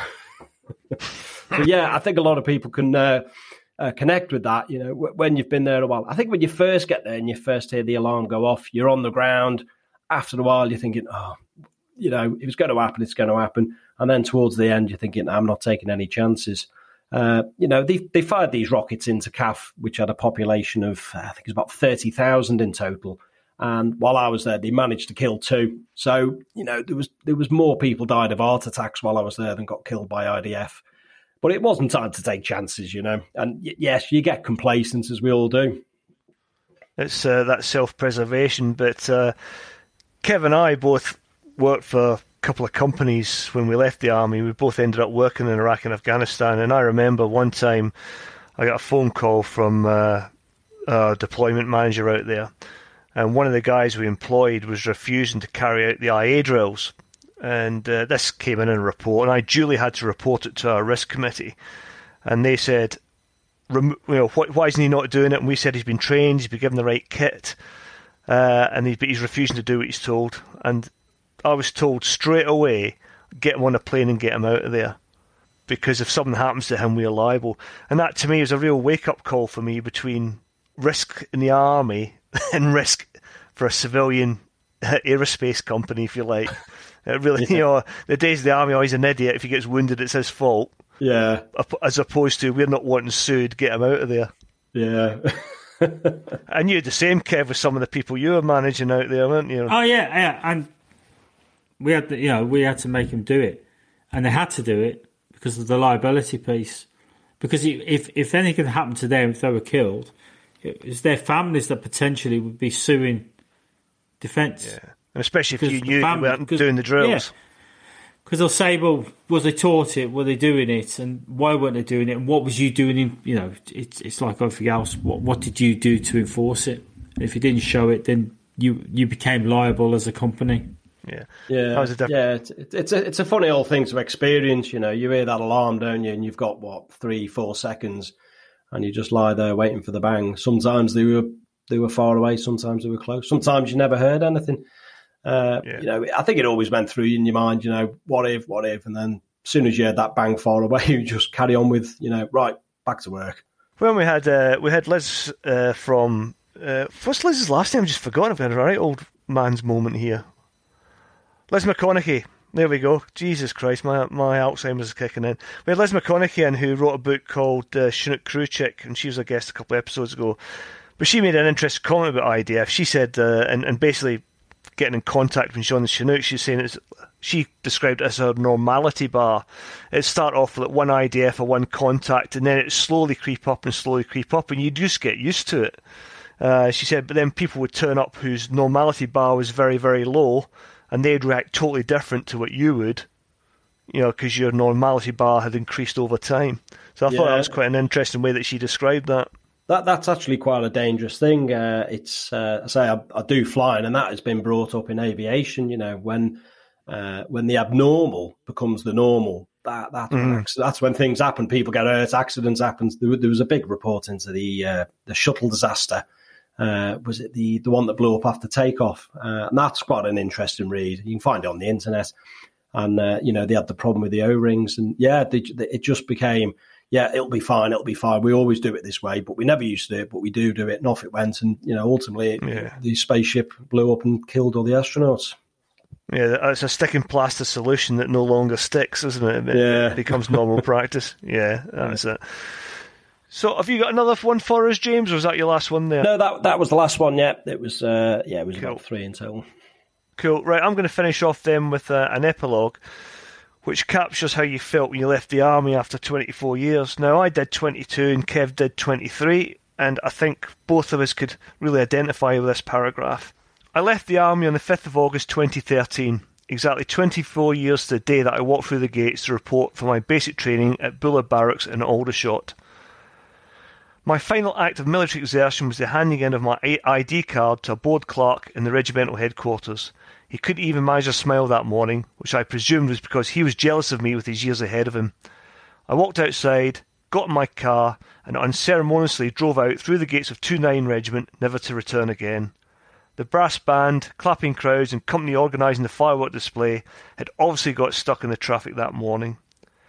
S8: So, yeah, I think a lot of people can connect with that, when you've been there a while. I think when you first get there and you first hear the alarm go off, you're on the ground. After a while, you're thinking, if it's going to happen, it's going to happen. And then towards the end, you're thinking, I'm not taking any chances. They fired these rockets into CAF, which had a population of, I think it's about 30,000 in total. And while I was there, they managed to kill 2. So, there was more people died of heart attacks while I was there than got killed by IDF. But it wasn't time to take chances, And yes, you get complacent, as we all do.
S9: It's that self-preservation. But Kev and I both worked for a couple of companies when we left the army. We both ended up working in Iraq and Afghanistan. And I remember one time I got a phone call from a deployment manager out there. And one of the guys we employed was refusing to carry out the IA drills. And this came in a report, and I duly had to report it to our risk committee. And they said, why isn't he not doing it? And we said he's been trained, he's been given the right kit, but he's refusing to do what he's told. And I was told straight away, get him on a plane and get him out of there. Because if something happens to him, we are liable. And that, to me, was a real wake-up call for me between risk in the army and risk for a civilian aerospace company, if you like. It really, the days of the army, he's an idiot. If he gets wounded, it's his fault.
S8: Yeah.
S9: As opposed to, we're not wanting sued, get him out of there.
S8: Yeah.
S9: And you had the same, Kev, with some of the people you were managing out there, weren't you?
S7: Oh, yeah. And we had to make them do it. And they had to do it because of the liability piece. Because if anything happened to them, if they were killed, it was their families that potentially would be suing defence.
S9: Yeah. And especially if you knew you weren't doing the drills.
S7: Because they'll say, well, was they taught it? Were they doing it? And why weren't they doing it? And what was you doing? It's like everything else. What did you do to enforce it? And if you didn't show it, then you became liable as a company.
S8: Yeah. It's a funny old thing to experience. You hear that alarm, don't you? And you've got 3-4 seconds, and you just lie there waiting for the bang. Sometimes they were far away. Sometimes they were close. Sometimes you never heard anything. I think it always went through in your mind, what if, and then as soon as you heard that bang far away, you just carry on with, right, back to work.
S9: When we had Liz from, what's Liz's last name? I've just forgotten. I've got a right old man's moment here. Liz McConaughey There we go. Jesus Christ, my Alzheimer's is kicking in. We had Liz McConaughey in, who wrote a book called Chinook Crew Chick, and she was a guest a couple of episodes ago. But she made an interesting comment about IDF. She said, and basically getting in contact when she's on the Chinook, she's saying she described it as a normality bar. It started off with one IDF or one contact, and then it slowly creep up, and you just get used to it. She said, but then people would turn up whose normality bar was very, very low, and they'd react totally different to what you would, because your normality bar had increased over time. So I thought that was quite an interesting way that she described that.
S8: That's actually quite a dangerous thing. It's I say I do flying, and that has been brought up in aviation. When the abnormal becomes the normal, that's when things happen. People get hurt, accidents happen. There was a big report into the shuttle disaster. Was it the one that blew up after takeoff? And that's quite an interesting read. You can find it on the internet. And they had the problem with the O-rings, and it just became. Yeah, it'll be fine. We always do it this way, but we never used to do it, but we do it. And off it went. And, ultimately, the spaceship blew up and killed all the astronauts.
S9: Yeah, it's a sticking plaster solution that no longer sticks, isn't it? It becomes normal practice. Yeah, that's it. So have you got another one for us, James, or was that your last one there?
S8: No, that was the last one, yeah. It was, it was cool. About 3 in total.
S9: Cool. Right, I'm going to finish off then with an epilogue, which captures how you felt when you left the army after 24 years. Now, I did 22 and Kev did 23, and I think both of us could really identify with this paragraph. I left the army on the 5th of August 2013, exactly 24 years to the day that I walked through the gates to report for my basic training at Buller Barracks in Aldershot. My final act of military exertion was the handing in of my ID card to a board clerk in the regimental headquarters. He couldn't even manage a smile that morning, which I presumed was because he was jealous of me with his years ahead of him. I walked outside, got in my car, and unceremoniously drove out through the gates of 29 Regiment, never to return again. The brass band, clapping crowds, and company organising the firework display had obviously got stuck in the traffic that morning.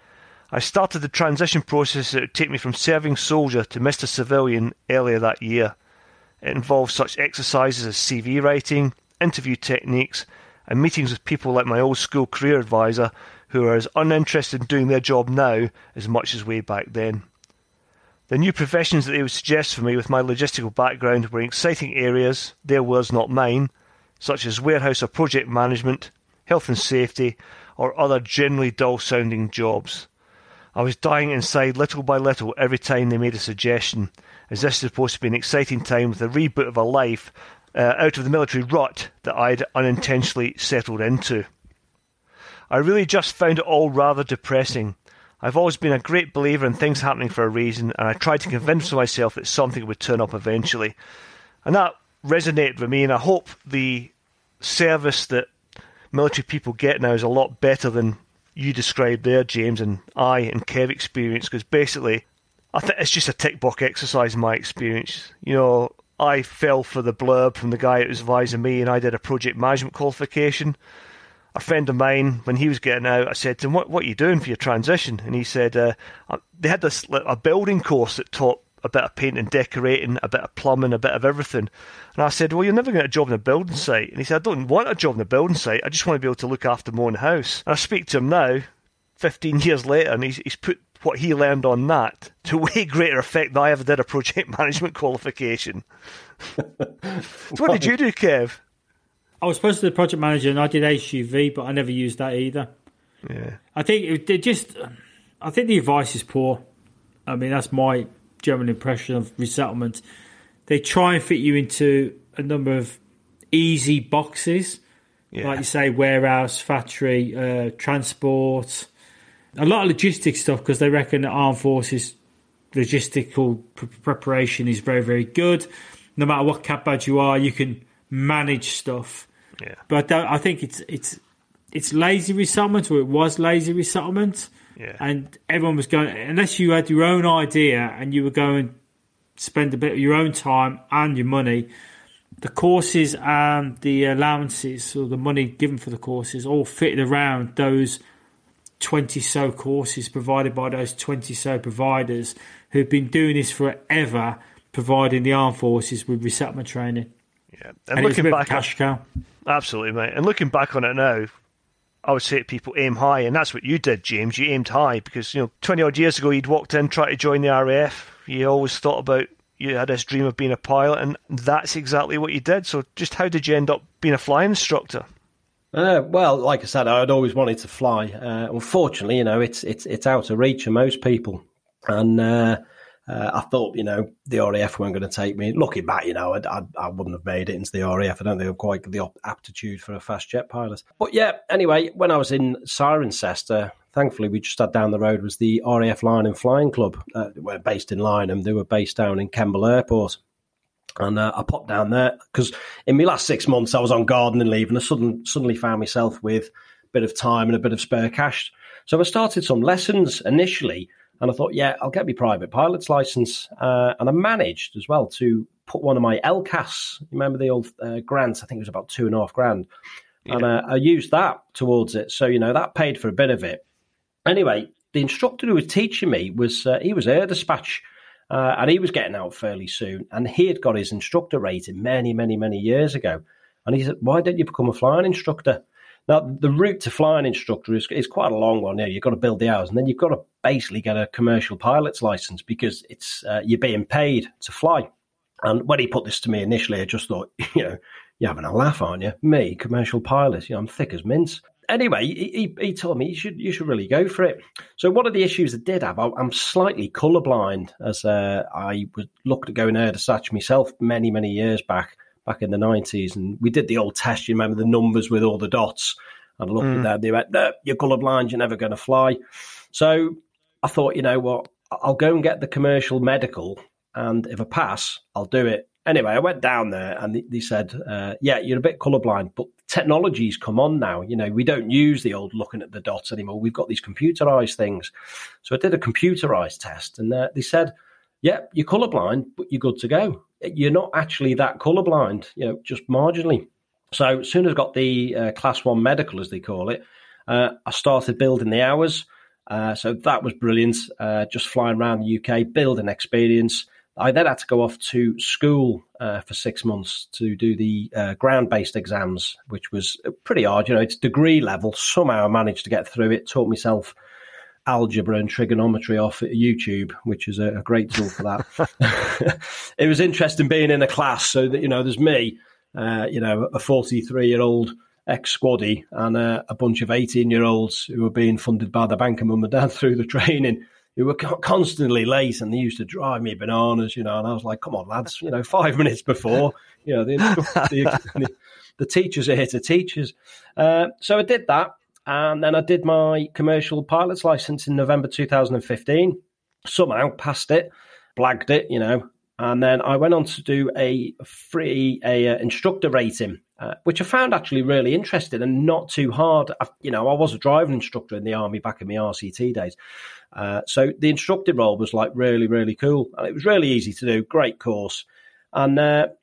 S9: I started the transition process that would take me from serving soldier to Mr. Civilian earlier that year. It involved such exercises as CV writing, interview techniques, and meetings with people like my old school career advisor who are as uninterested in doing their job now as much as way back then. The new professions that they would suggest for me with my logistical background were exciting areas, their words not mine, such as warehouse or project management, health and safety, or other generally dull-sounding jobs. I was dying inside little by little every time they made a suggestion, as this is supposed to be an exciting time with a reboot of a life out of the military rut that I'd unintentionally settled into. I really just found it all rather depressing. I've always been a great believer in things happening for a reason, and I tried to convince myself that something would turn up eventually. And that resonated with me, and I hope the service that military people get now is a lot better than you described there, James, and I and Kev experienced, because basically I think it's just a tick box exercise in my experience. I fell for the blurb from the guy that was advising me, and I did a project management qualification. A friend of mine, when he was getting out, I said to him, what are you doing for your transition? And he said, they had a building course that taught a bit of painting and decorating, a bit of plumbing, a bit of everything. And I said, well, you're never going to get a job in a building site. And he said, I don't want a job in a building site. I just want to be able to look after my own house. And I speak to him now, 15 years later, and he's put what he learned on that to way greater effect than I ever did a project management qualification. So what did you do, Kev?
S7: I was supposed to be the project manager, and I did HUV, but I never used that either.
S9: Yeah,
S7: I think I think the advice is poor. I mean, that's my general impression of resettlement. They try and fit you into a number of easy boxes, like you say, warehouse, factory, transport, a lot of logistics stuff, because they reckon that armed forces logistical preparation is very, very good. No matter what cap badge you are, you can manage stuff.
S9: Yeah.
S7: But I think it's lazy resettlement, or it was lazy resettlement.
S9: Yeah.
S7: And everyone was going, unless you had your own idea and you were going to spend a bit of your own time and your money, the courses and the allowances, or the money given for the courses, all fitted around those 20-so courses provided by those 20-so providers who've been doing this forever, providing the armed forces with resettlement training.
S9: Yeah,
S7: and looking back, cash cow.
S9: Absolutely, mate. And looking back on it now, I would say to people, aim high, and that's what you did, James. You aimed high because 20-odd years ago you'd walked in, tried to join the RAF. You always thought about, you had this dream of being a pilot, and that's exactly what you did. So just how did you end up being a flying instructor?
S8: Well, like I said, I'd always wanted to fly. Unfortunately, it's out of reach of most people, and I thought, the RAF weren't going to take me. Looking back, I wouldn't have made it into the RAF. I don't think I've quite got the aptitude for a fast jet pilot. But yeah, anyway, when I was in Cirencester, thankfully, we just had down the road was the RAF Lyneham Flying Club. We're based in Lyneham. They were based down in Kemble Airport. And I popped down there because in my last 6 months, I was on gardening leave and I suddenly found myself with a bit of time and a bit of spare cash. So I started some lessons initially. And I thought, yeah, I'll get my private pilot's license. And I managed as well to put one of my LCAS, remember the old grants? I think it was about $2,500. Yeah. And I used that towards it. So, that paid for a bit of it. Anyway, the instructor who was teaching me he was air dispatch. And he was getting out fairly soon. And he had got his instructor rating many, many, many years ago. And he said, why don't you become a flying instructor? Now, the route to flying instructor is quite a long one. You've got to build the hours, and then you've got to basically get a commercial pilot's license because it's you're being paid to fly. And when he put this to me initially, I just thought, you're having a laugh, aren't you? Me, commercial pilot, I'm thick as mince. Anyway, he told me you should really go for it. So one of the issues I did have, I'm slightly colourblind, as I would look to go in air dispatch myself many, many years back in the 90s, and we did the old test. You remember the numbers with all the dots? And I looked at that, and they went, no, you're colourblind, you're never going to fly. So I thought, you know what, I'll go and get the commercial medical, and if I pass, I'll do it. Anyway, I went down there, and they said, yeah, you're a bit colourblind, but technology's come on now. We don't use the old looking at the dots anymore. We've got these computerised things. So I did a computerised test, and they said, yeah, you're colourblind, but you're good to go. You're not actually that colourblind, just marginally. So as soon as I got the Class 1 medical, as they call it, I started building the hours. So that was brilliant, just flying around the UK, building experience. I then had to go off to school for 6 months to do the ground-based exams, which was pretty hard. It's degree level. Somehow I managed to get through it, taught myself algebra and trigonometry off at YouTube, which is a great tool for that. It was interesting being in a class so that, there's me, a 43-year-old ex-squaddy and a bunch of 18-year-olds who were being funded by the bank and mum and dad through the training, who were constantly late, and they used to drive me bananas, and I was like, come on, lads, 5 minutes before, the teachers are here to teach us. So I did that. And then I did my commercial pilot's license in November 2015. Somehow passed it, blagged it, And then I went on to do a free instructor rating, which I found actually really interesting and not too hard. I was a driving instructor in the Army back in my RCT days. So the instructor role was like really, really cool. And it was really easy to do, great course. And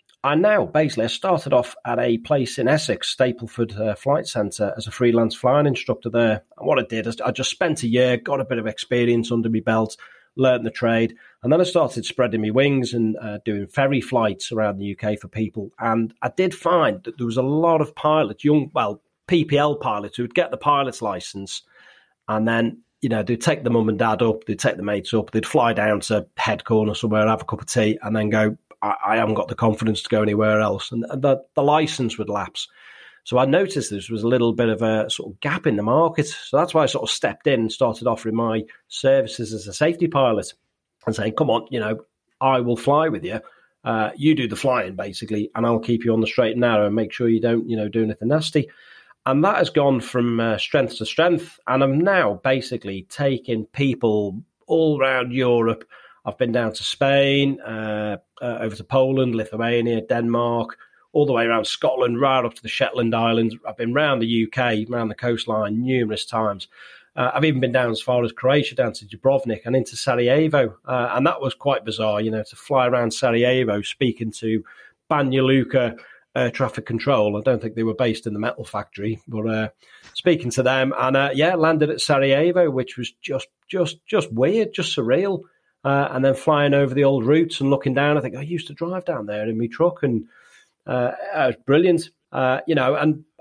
S8: I started off at a place in Essex, Stapleford Flight Centre, as a freelance flying instructor there. And what I did is I just spent a year, got a bit of experience under my belt, learned the trade, and then I started spreading my wings and doing ferry flights around the UK for people. And I did find that there was a lot of pilots, PPL pilots, who would get the pilot's licence and then, they'd take the mum and dad up, they'd take the mates up, they'd fly down to Head Corner somewhere, have a cup of tea, and then go, I haven't got the confidence to go anywhere else. And the licence would lapse. So I noticed this was a little bit of a sort of gap in the market. So that's why I sort of stepped in and started offering my services as a safety pilot and saying, come on, I will fly with you. You do the flying, basically, and I'll keep you on the straight and narrow and make sure you don't, do anything nasty. And that has gone from strength to strength. And I'm now basically taking people all around Europe. I've been down to Spain, over to Poland, Lithuania, Denmark, all the way around Scotland, right up to the Shetland Islands. I've been around the UK, around the coastline numerous times. I've even been down as far as Croatia, down to Dubrovnik and into Sarajevo. And that was quite bizarre, to fly around Sarajevo speaking to Banja Luka Air Traffic Control. I don't think they were based in the metal factory, but speaking to them. And landed at Sarajevo, which was just weird, just surreal. And then flying over the old routes and looking down, I think I used to drive down there in my truck, and it was brilliant. And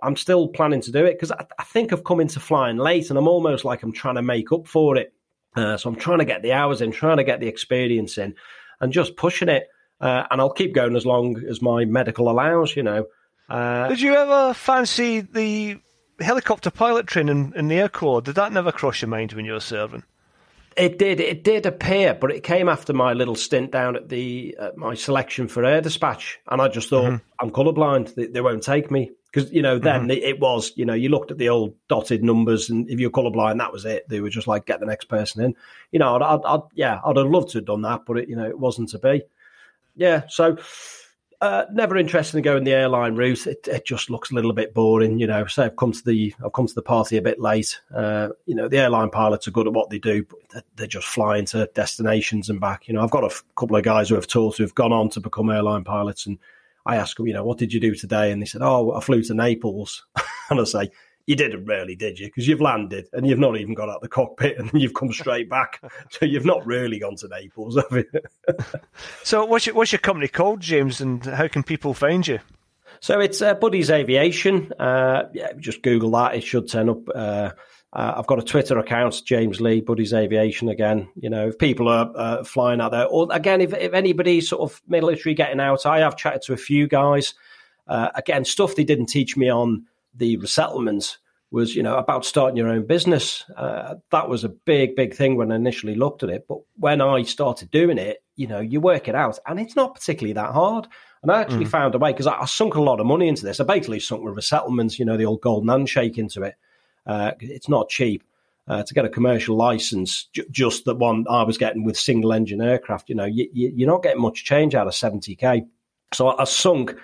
S8: I'm still planning to do it because I think I've come into flying late, and I'm almost like I'm trying to make up for it. So I'm trying to get the hours in, trying to get the experience in, and just pushing it. And I'll keep going as long as my medical allows, you know.
S9: Did you ever fancy the helicopter pilot training in the Air Corps? Did that never cross your mind when you were serving?
S8: It did appear, but it came after my little stint down at my selection for air dispatch, and I just thought, I'm colourblind, they won't take me. Because, you know, then it was, you know, you looked at the old dotted numbers, and if you're colourblind, that was it. They were just like, get the next person in. You know, I'd have loved to have done that, but it wasn't to be. Yeah, so never interested in going the airline route. It just looks a little bit boring, you know. So I've come to the party a bit late. You know, the airline pilots are good at what they do, but they're just flying to destinations and back. You know, I've got a couple of guys who have gone on to become airline pilots, and I ask them, you know, what did you do today? And they said, oh, I flew to Naples. And I say, you didn't really, did you? Because you've landed and you've not even got out the cockpit and you've come straight back. So you've not really gone to Naples, have you?
S9: So what's your company called, James, and how can people find you?
S8: So it's Buddies Aviation. Just Google that. It should turn up. I've got a Twitter account, James Lee, Buddies Aviation again. You know, if people are flying out there, or again, if anybody's sort of military getting out, I have chatted to a few guys. Again, stuff they didn't teach me on the resettlement was, you know, about starting your own business. That was a big thing when I initially looked at it. But when I started doing it, you know, you work it out and it's not particularly that hard. And I actually found a way, because I sunk a lot of money into this. I basically sunk my resettlements, you know, the old golden handshake into it. It's not cheap to get a commercial license. Just the one I was getting with single engine aircraft, you know, you're not getting much change out of 70k. So I sunk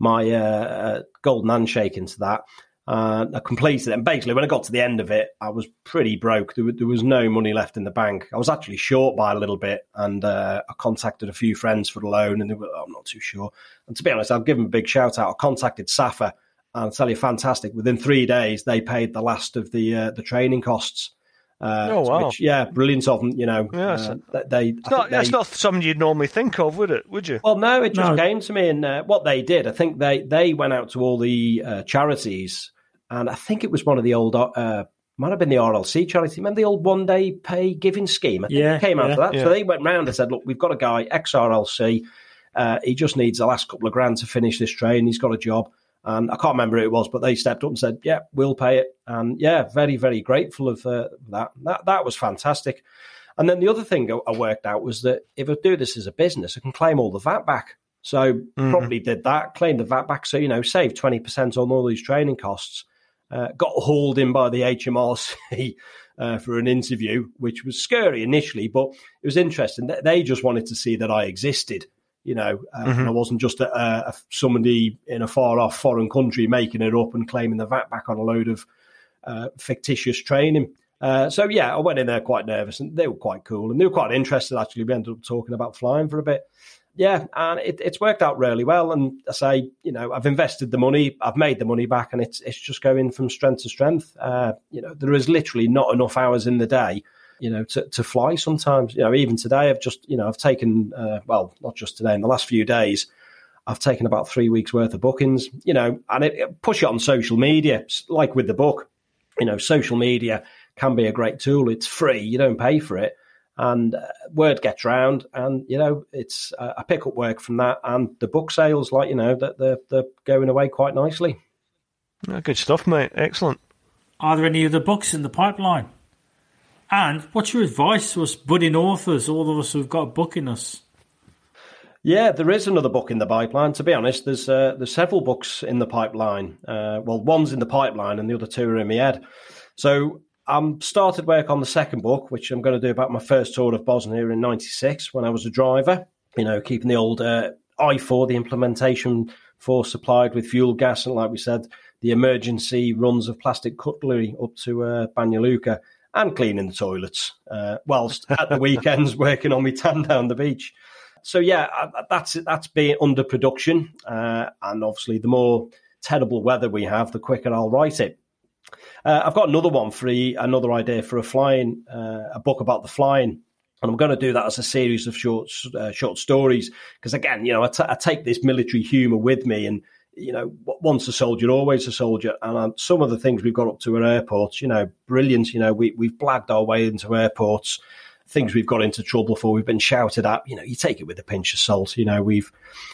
S8: my golden handshake into that. I completed it. And basically, when I got to the end of it, I was pretty broke. There was no money left in the bank. I was actually short by a little bit, and I contacted a few friends for the loan, and they were, I'm not too sure. And to be honest, I'll give them a big shout out. I contacted SAFA. I'll tell you, fantastic. Within 3 days, they paid the last of the training costs.
S9: Oh, wow.
S8: Which, yeah, brilliant of them, you know.
S9: Yeah, it's not something you'd normally think of, would you?
S8: Well, no, it just came to me. And what they did, I think they went out to all the charities, and I think it was one of the old, might have been the RLC charity. Remember the old one-day pay giving scheme? I think it came out of that. Yeah. So they went round and said, look, we've got a guy, ex-RLC. He just needs the last couple of grand to finish this training. He's got a job. And I can't remember who it was, but they stepped up and said, yeah, we'll pay it. And yeah, very, very grateful of that. That was fantastic. And then the other thing I worked out was that if I do this as a business, I can claim all the VAT back. So probably did that, claimed the VAT back. So, you know, saved 20% on all these training costs. Got hauled in by the HMRC for an interview, which was scary initially, but it was interesting. They just wanted to see that I existed. You know, and I wasn't just somebody in a far-off foreign country making it up and claiming the VAT back on a load of fictitious training. So, yeah, I went in there quite nervous, and they were quite cool. And they were quite interested, actually. We ended up talking about flying for a bit. Yeah, and it's worked out really well. And I say, you know, I've invested the money, I've made the money back, and it's just going from strength to strength. You know, there is literally not enough hours in the day, you know, to fly sometimes. You know, even today I've taken, well, not just today, in the last few days, I've taken about 3 weeks worth of bookings, you know, and push it on social media, like with the book. You know, social media can be a great tool. It's free. You don't pay for it. And word gets round, and, you know, it's I pick up work from that, and the book sales, like, you know, that they're going away quite nicely.
S9: Yeah, good stuff, mate. Excellent.
S7: Are there any other books in the pipeline? And what's your advice to us budding authors, all of us who've got a book in us?
S8: Yeah, there is another book in the pipeline. To be honest, there's several books in the pipeline. Well, one's in the pipeline and the other two are in my head. So I'm started work on the second book, which I'm going to do about my first tour of Bosnia in '96 when I was a driver. You know, keeping the old I-4, the implementation force supplied with fuel gas, and like we said, the emergency runs of plastic cutlery up to Banja Luka, and cleaning the toilets, whilst at the weekends working on my tan down the beach. So, yeah, that's being under production. And obviously, the more terrible weather we have, the quicker I'll write it. I've got another one another idea for a book about the flying. And I'm going to do that as a series of short stories. Because, again, you know, I take this military humour with me, and once a soldier, always a soldier. And some of the things we've got up to at airports, brilliant. We've blagged our way into airports, things we've got into trouble for, we've been shouted at. You take it with a pinch of salt. We've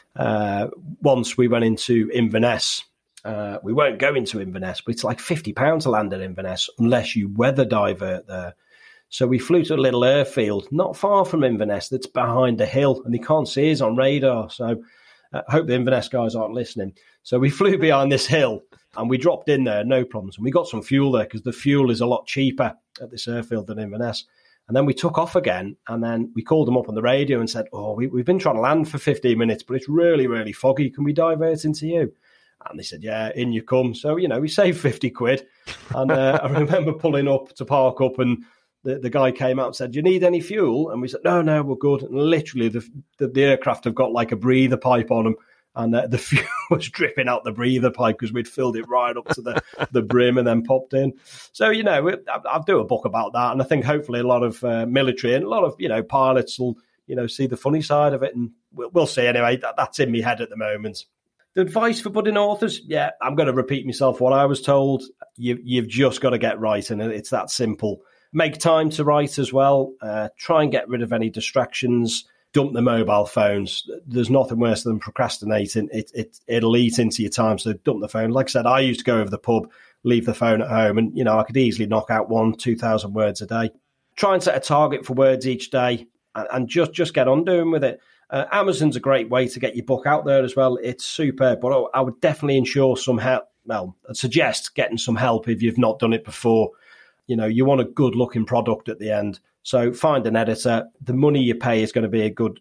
S8: once we went into Inverness. We won't go into Inverness, but it's like £50 to land at Inverness unless you weather divert there. So we flew to a little airfield not far from Inverness that's behind a hill, and they can't see us on radar. So I hope the Inverness guys aren't listening. So we flew behind this hill and we dropped in there, no problems. And we got some fuel there because the fuel is a lot cheaper at this airfield than Inverness. And then we took off again, and then we called them up on the radio and said, we've been trying to land for 15 minutes, but it's really, really foggy. Can we divert into you? And they said, yeah, in you come. So, we saved 50 quid. And I remember pulling up to park up, and the guy came out and said, do you need any fuel? And we said, no, we're good. And literally the aircraft have got like a breather pipe on them, and the fuel was dripping out the breather pipe because we'd filled it right up to the brim and then popped in. So, I'll do a book about that. And I think hopefully a lot of military and a lot of, pilots will, see the funny side of it. And we'll see anyway. That's in my head at the moment. The advice for budding authors, yeah, I'm going to repeat myself what I was told. You've just got to get writing, and it's that simple. Make time to write as well. Try and get rid of any distractions. Dump the mobile phones. There's nothing worse than procrastinating. It'll eat into your time, so dump the phone. Like I said, I used to go over the pub, leave the phone at home, and, I could easily knock out 1,000-2,000 words a day. Try and set a target for words each day, and just get on doing with it. Amazon's a great way to get your book out there as well. It's superb, but I would definitely ensure some help. Well, I'd suggest getting some help if you've not done it before. You want a good-looking product at the end. So find an editor. The money you pay is going to be a good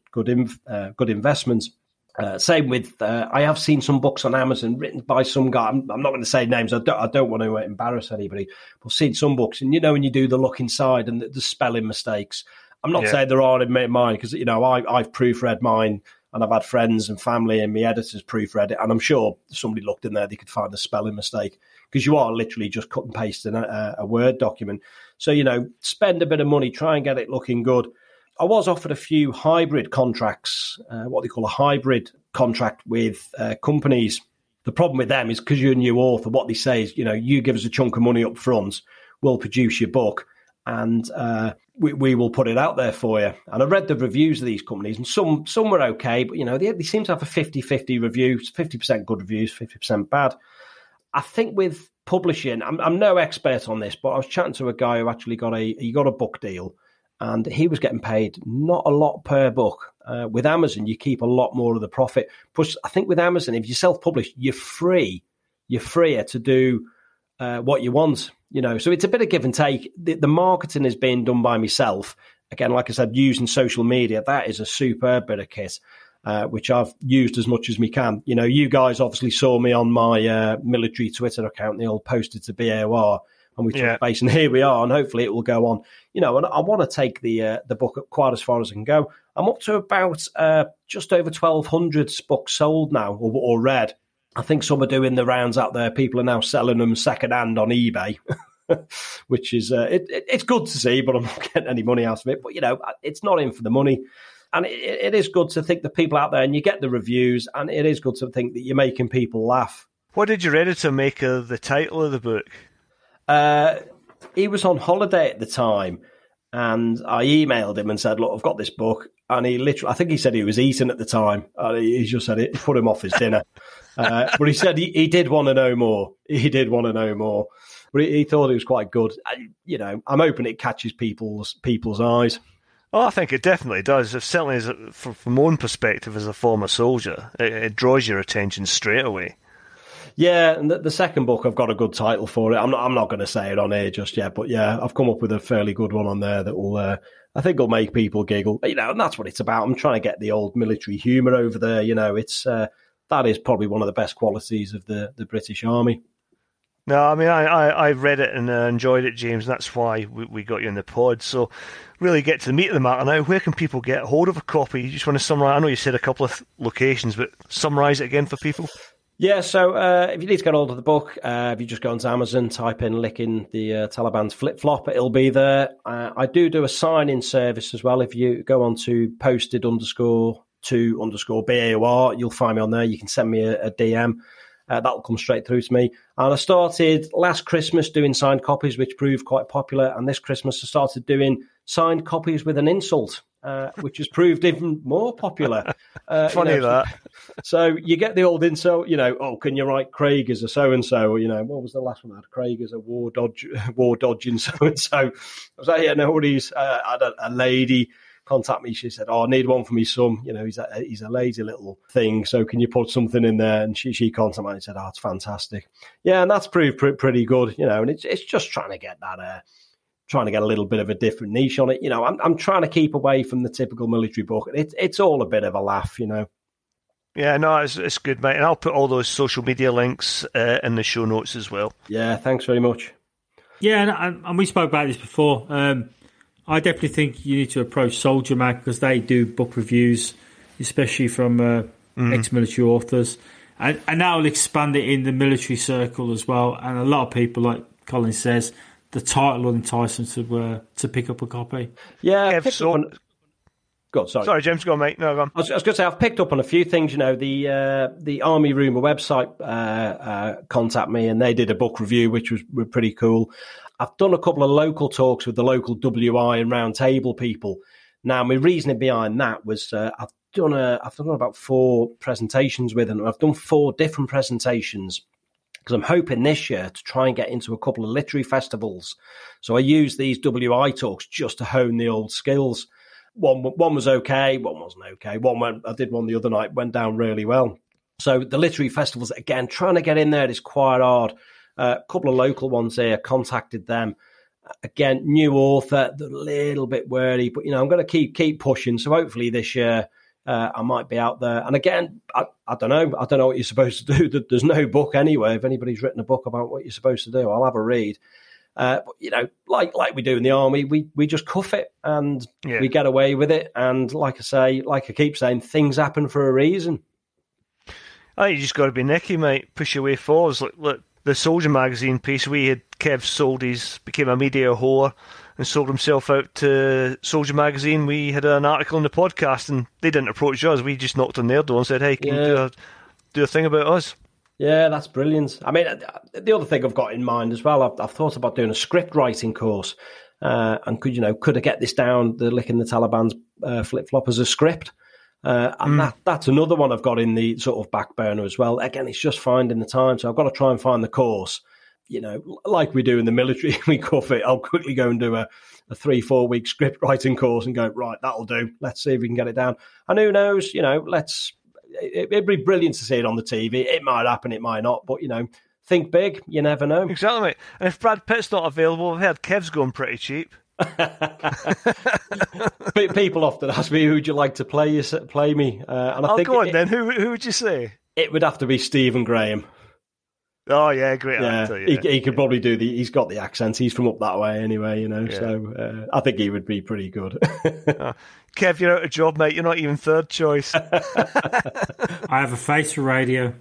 S8: investment. Same with, I have seen some books on Amazon written by some guy. I'm not going to say names. I don't want to embarrass anybody. But I've seen some books, and when you do the look inside and the spelling mistakes. I'm not saying there are in mine because, I've proofread mine, and I've had friends and family and my editors proofread it. And I'm sure somebody looked in there, they could find a spelling mistake because you are literally just cut and pasting a Word document. So, spend a bit of money, try and get it looking good. I was offered a few hybrid contracts, what they call a hybrid contract with companies. The problem with them is because you're a new author, what they say is, you give us a chunk of money up front, we'll produce your book, and we will put it out there for you. And I read the reviews of these companies, and some were okay, but, they seem to have a 50-50 reviews, 50% good reviews, 50% bad. I think with publishing, I'm no expert on this, but I was chatting to a guy who actually got a book deal, and he was getting paid not a lot per book. With Amazon, you keep a lot more of the profit. Plus, I think with Amazon, if you self-publish, you're freer to do what you want. So it's a bit of give and take. The marketing is being done by myself. Again, like I said, using social media, that is a superb bit of kit, which I've used as much as me can. You guys obviously saw me on my military Twitter account. They all posted to BAOR, and we took base, and here we are, and hopefully it will go on. And I want to take the book up quite as far as I can go. I'm up to about just over 1,200 books sold now, or read. I think some are doing the rounds out there. People are now selling them secondhand on eBay, which is it's good to see, but I'm not getting any money out of it. But, it's not in for the money. And it is good to think that people out there, and you get the reviews, and it is good to think that you're making people laugh.
S9: What did your editor make of the title of the book?
S8: He was on holiday at the time, and I emailed him and said, look, I've got this book. And he literally, I think he said he was eating at the time. He just said it put him off his dinner. But he said he did want to know more. He did want to know more. But he thought it was quite good. I'm hoping it catches people's eyes.
S9: Oh, I think it definitely does. It certainly is, from my own perspective as a former soldier, it draws your attention straight away.
S8: Yeah, and the second book, I've got a good title for it. I'm not going to say it on air just yet, but yeah, I've come up with a fairly good one on there that will, I think, will make people giggle. And that's what it's about. I'm trying to get the old military humour over there. It's that is probably one of the best qualities of the British Army.
S9: No, I mean, I read it and enjoyed it, James, and that's why we got you in the pod. So really get to the meat of the matter now. Where can people get hold of a copy? You just want to summarise? I know you said a couple of locations, but summarise it again for people.
S8: Yeah, so if you need to get hold of the book, if you just go onto Amazon, type in Licking the Taliban's Flip-Flop, it'll be there. I do a sign-in service as well. If you go on to posted_to_BAOR, you'll find me on there. You can send me a DM. That'll come straight through to me. And I started last Christmas doing signed copies, which proved quite popular. And this Christmas I started doing signed copies with an insult, which has proved even more popular.
S9: Funny that.
S8: So you get the old insult, can you write Craig as a so-and-so? Or, what was the last one I had? Craig as a war dodging so-and-so. I was like, yeah, no worries. I had a lady contact me. She said, I need one for my son. He's a lazy little thing. So can you put something in there? And she contacted me and said, it's fantastic. Yeah, and that's proved pretty good, and it's just trying to get that, trying to get a little bit of a different niche on it. I'm trying to keep away from the typical military book. It's all a bit of a laugh,
S9: Yeah, no, it's good, mate. And I'll put all those social media links in the show notes as well.
S8: Yeah, thanks very much.
S7: Yeah, and we spoke about this before. I definitely think you need to approach Soldier Mag because they do book reviews, especially from ex-military authors. And now will expand it in the military circle as well. And a lot of people, like Colin says, the title will entice them to pick up a copy.
S8: Yeah,
S9: God, sorry, James, go on, mate. No, go on.
S8: I was going to say, I've picked up on a few things. The Army Rumour website contact me, and they did a book review, which were pretty cool. I've done a couple of local talks with the local WI and round table people. Now, my reasoning behind that was I've done about 4 presentations with them. I've done 4 different presentations because I'm hoping this year to try and get into a couple of literary festivals. So I use these WI talks just to hone the old skills. One was okay, one wasn't okay. I did one the other night, went down really well. So the literary festivals, again, trying to get in there is quite hard. A couple of local ones here, contacted them. Again, new author, they're a little bit wary, but I'm going to keep pushing. So hopefully this year I might be out there. And again, I don't know what you're supposed to do. There's no book anyway. If anybody's written a book about what you're supposed to do, I'll have a read. But like we do in the Army, we just cuff it and we get away with it. And like I keep saying, things happen for a reason.
S9: Oh, you just got to be Nicky, mate. Push your way forwards. Look, the Soldier magazine piece, we had Kev became a media whore and sold himself out to Soldier magazine. We had an article in the podcast and they didn't approach us. We just knocked on their door and said, hey, can you do a thing about us?
S8: Yeah, that's brilliant. I mean, the other thing I've got in mind as well, I've thought about doing a script writing course and could I get this down, the Licking the Taliban's flip-flop as a script? And that's another one I've got in the sort of back burner as well. Again, it's just finding the time. So I've got to try and find the course, like we do in the military, we cuff it. I'll quickly go and do a 3-4 week script writing course and go, right, that'll do. Let's see if we can get it down. And who knows, it'd be brilliant to see it on the TV. It might happen, it might not, but, think big. You never know.
S9: Exactly, mate. And if Brad Pitt's not available, I've heard Kev's going pretty cheap.
S8: People often ask me, who'd you like to play me? And I think
S9: go on then. Who would you say?
S8: It would have to be Stephen Graham.
S9: Oh yeah, great actor. Yeah.
S8: He could probably do he's got the accent. He's from up that way anyway, So I think he would be pretty good.
S9: Kev, you're out of job, mate. You're not even third choice.
S7: I have a face for radio.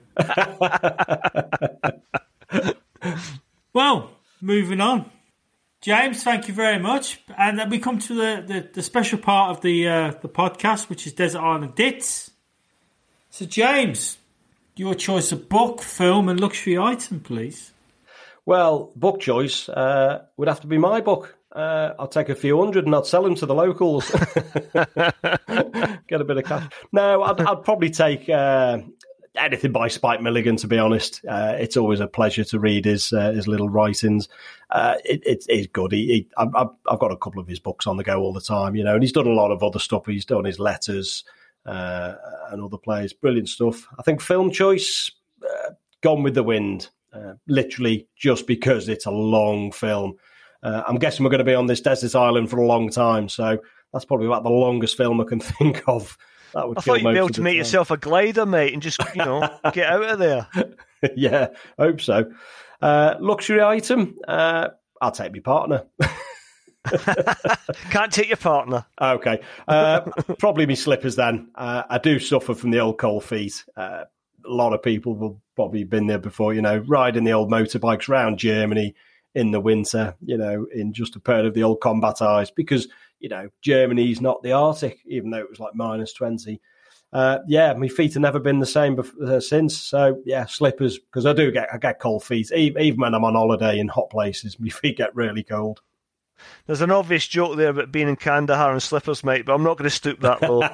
S7: Well, moving on. James, thank you very much. And then we come to the special part of the podcast, which is Desert Island Dits. So, James, your choice of book, film and luxury item, please.
S8: Well, book choice would have to be my book. I'll take a few hundred and I'd sell them to the locals. Get a bit of cash. No, I'd probably take anything by Spike Milligan, to be honest. It's always a pleasure to read his little writings. It's good. I've got a couple of his books on the go all the time, and he's done a lot of other stuff. He's done his letters and other plays. Brilliant stuff. I think film choice, Gone with the Wind, literally just because it's a long film. I'm guessing we're going to be on this desert island for a long time, so that's probably about the longest film I can think of. I
S9: thought you'd be able to make yourself a glider, mate, and just, get out of there.
S8: Yeah, hope so. Luxury item, I'll take my partner.
S9: Can't take your partner.
S8: Okay. Probably my slippers then. I do suffer from the old cold feet. A lot of people will probably been there before, riding the old motorbikes around Germany in the winter, in just a pair of the old combat eyes, because Germany's not the Arctic, even though it was like -20. my feet have never been the same since. So yeah, slippers, because I get cold feet even when I'm on holiday in hot places. My feet get really cold.
S9: There's an obvious joke there about being in Kandahar and slippers, mate, but I'm not going to stoop that low.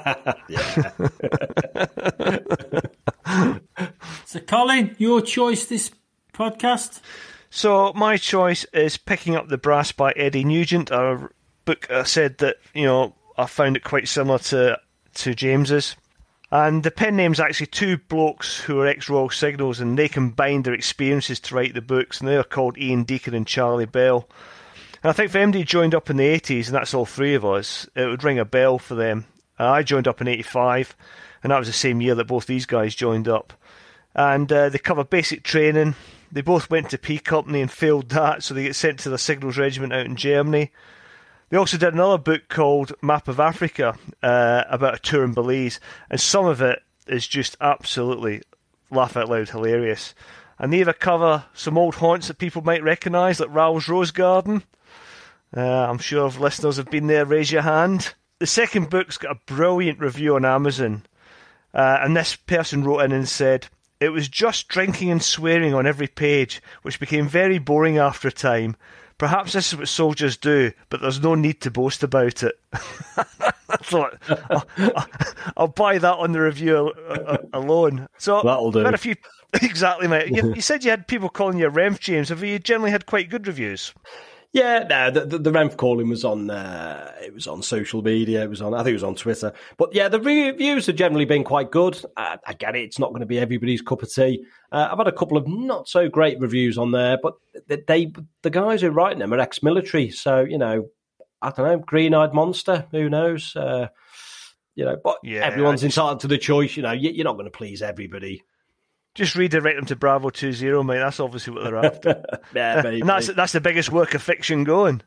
S7: So, Colin, your choice this podcast?
S9: So, my choice is Picking Up the Brass by Eddie Nugent, a book I said that, I found it quite similar to James's. And the pen name's actually two blokes who are ex-Royal Signals, and they combined their experiences to write the books, and they're called Ian Deacon and Charlie Bell. And I think if MD joined up in the 80s, and that's all three of us, it would ring a bell for them. I joined up in 85, and that was the same year that both these guys joined up. And they cover basic training. They both went to P Company and failed that, so they get sent to the Signals Regiment out in Germany. They also did another book called Map of Africa, about a tour in Belize, and some of it is just absolutely laugh out loud hilarious. And they either cover some old haunts that people might recognise, like Raoul's Rose Garden. I'm sure if listeners have been there, raise your hand. The second book's got a brilliant review on Amazon, and this person wrote in and said, "It was just drinking and swearing on every page, which became very boring after a time. Perhaps this is what soldiers do, but there's no need to boast about it." I thought, I'll buy that on the review alone. So
S8: that'll do.
S9: Quite a few, exactly, mate. You said you had people calling you a Renf, James. Have you generally had quite good reviews?
S8: Yeah, no, the Renf calling was on. It was on social media. I think it was on Twitter. But yeah, the reviews have generally been quite good. I get it; it's not going to be everybody's cup of tea. I've had a couple of not so great reviews on there, but the guys who are writing them are ex-military, so I don't know, green-eyed monster. Who knows? But everyone's entitled to the choice. You're not going to please everybody.
S9: Just redirect them to Bravo 20, mate. That's obviously what they're after.
S8: Yeah, maybe.
S9: And that's the biggest work of fiction going.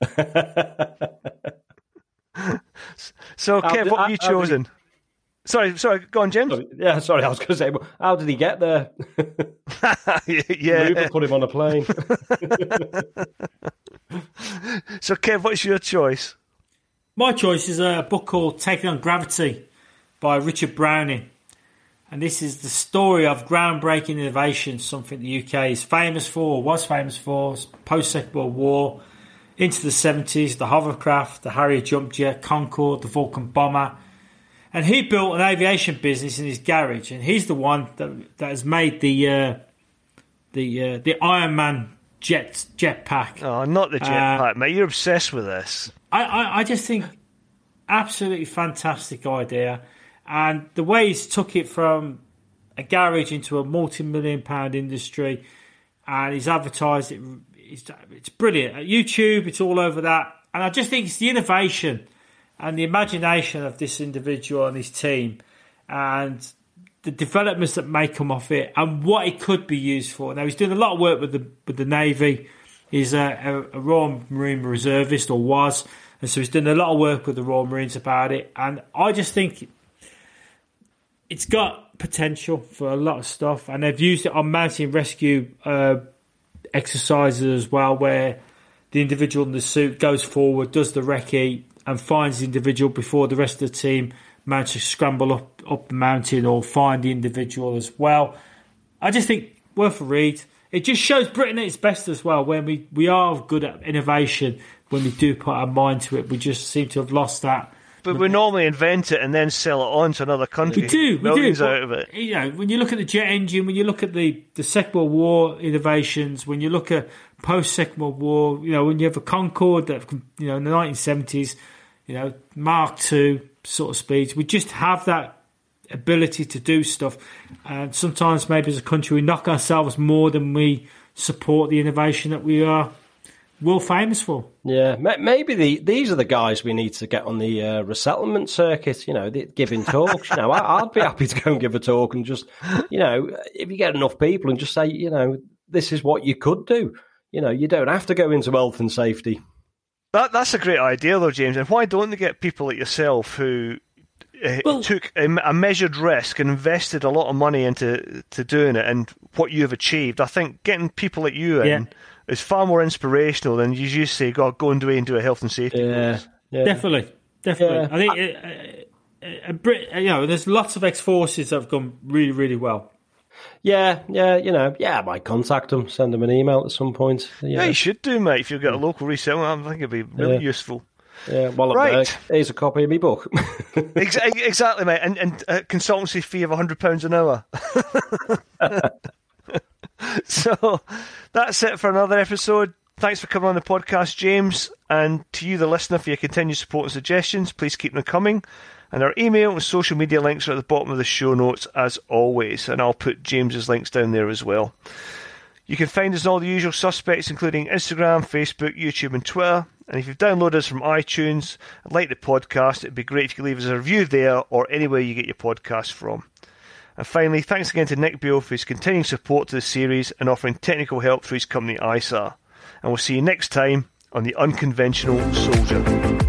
S9: So, Kev, what have you chosen? Sorry, go on, James.
S8: Sorry, I was going to say, how did he get there?
S9: Yeah.
S8: Uber put him on a plane.
S9: So, Kev, what's your choice?
S7: My choice is a book called Taking on Gravity by Richard Browning. And this is the story of groundbreaking innovation, something the UK is famous for, or was famous for, post-Second World War, into the 70s, the hovercraft, the Harrier jump jet, Concorde, the Vulcan bomber. And he built an aviation business in his garage, and he's the one that has made the Iron Man jetpack.
S9: Oh, not the jetpack, mate. You're obsessed with this.
S7: I just think absolutely fantastic idea. And the way he's took it from a garage into a multi-million-pound industry, and he's advertised it, it's brilliant. At YouTube, it's all over that. And I just think it's the innovation and the imagination of this individual and his team, and the developments that may come off it, and what it could be used for. Now, he's doing a lot of work with the Navy. He's a Royal Marine reservist, or was, and so he's doing a lot of work with the Royal Marines about it. And I just think it's got potential for a lot of stuff, and they've used it on mountain rescue exercises as well, where the individual in the suit goes forward, does the recce, and finds the individual before the rest of the team manage to scramble up the mountain or find the individual as well. I just think worth a read. It just shows Britain at its best as well, when we are good at innovation, when we do put our mind to it. We just seem to have lost that.
S9: But we normally invent it and then sell it on to another country.
S7: We do.
S9: Millions out of it.
S7: When you look at the jet engine, when you look at the Second World War innovations, when you look at post-Second World War, when you have a Concorde that, in the 1970s, Mark II sort of speeds, we just have that ability to do stuff. And sometimes maybe as a country, we knock ourselves more than we support the innovation that we are world famous for.
S8: Yeah, maybe these are the guys we need to get on the resettlement circuit, giving talks. I'd be happy to go and give a talk and just, if you get enough people and just say, this is what you could do. You don't have to go into health and safety.
S9: That's a great idea, though, James. And why don't they get people like yourself who took a measured risk and invested a lot of money into doing it, and what you have achieved? I think getting people like you in is far more inspirational than you just say, God, go and do a health and safety course.
S7: Yeah. Definitely.
S8: Yeah.
S7: I think there's lots of ex-forces that have gone really, really well.
S8: Yeah, I might contact them, send them an email at some point.
S9: Yeah, you should do, mate. If you've got a local resettlement, I think it'd be really useful.
S8: Yeah, well, right. Here's a copy of my book.
S9: Exactly, mate. And a consultancy fee of £100 an hour. So that's it for another episode. Thanks for coming on the podcast, James. And to you, the listener, for your continued support and suggestions, please keep them coming. And our email and social media links are at the bottom of the show notes, as always. And I'll put James's links down there as well. You can find us on all the usual suspects, including Instagram, Facebook, YouTube, and Twitter. And if you've downloaded us from iTunes and like the podcast, it'd be great if you could leave us a review there or anywhere you get your podcasts from. And finally, thanks again to Nick Beale for his continuing support to the series and offering technical help through his company ISAR. And we'll see you next time on The Unconventional Soldier.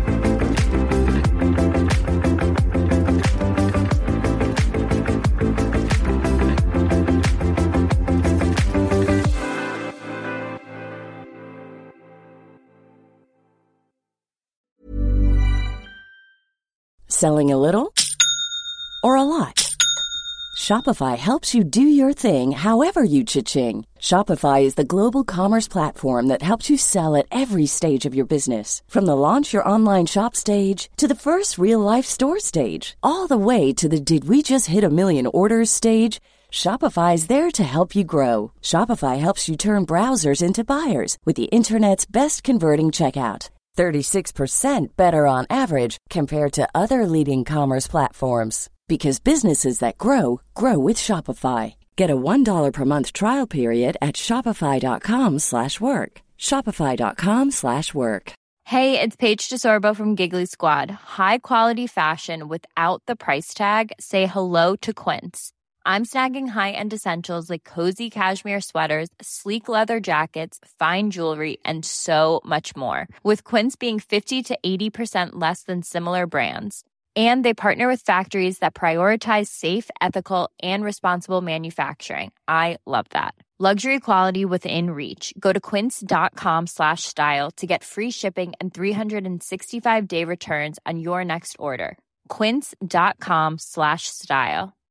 S10: Selling a little or a lot? Shopify helps you do your thing however you cha-ching. Shopify is the global commerce platform that helps you sell at every stage of your business. From the launch your online shop stage to the first real-life store stage, all the way to the did we just hit a million orders stage. Shopify is there to help you grow. Shopify helps you turn browsers into buyers with the internet's best converting checkout. 36% better on average compared to other leading commerce platforms. Because businesses that grow, grow with Shopify. Get a $1 per month trial period at shopify.com/work. Shopify.com/work.
S12: Hey, it's Paige DeSorbo from Giggly Squad. High quality fashion without the price tag. Say hello to Quince. I'm snagging high-end essentials like cozy cashmere sweaters, sleek leather jackets, fine jewelry, and so much more. With Quince being 50 to 80% less than similar brands. And they partner with factories that prioritize safe, ethical, and responsible manufacturing. I love that. Luxury quality within reach. Go to quince.com/style to get free shipping and 365-day returns on your next order. Quince.com/style.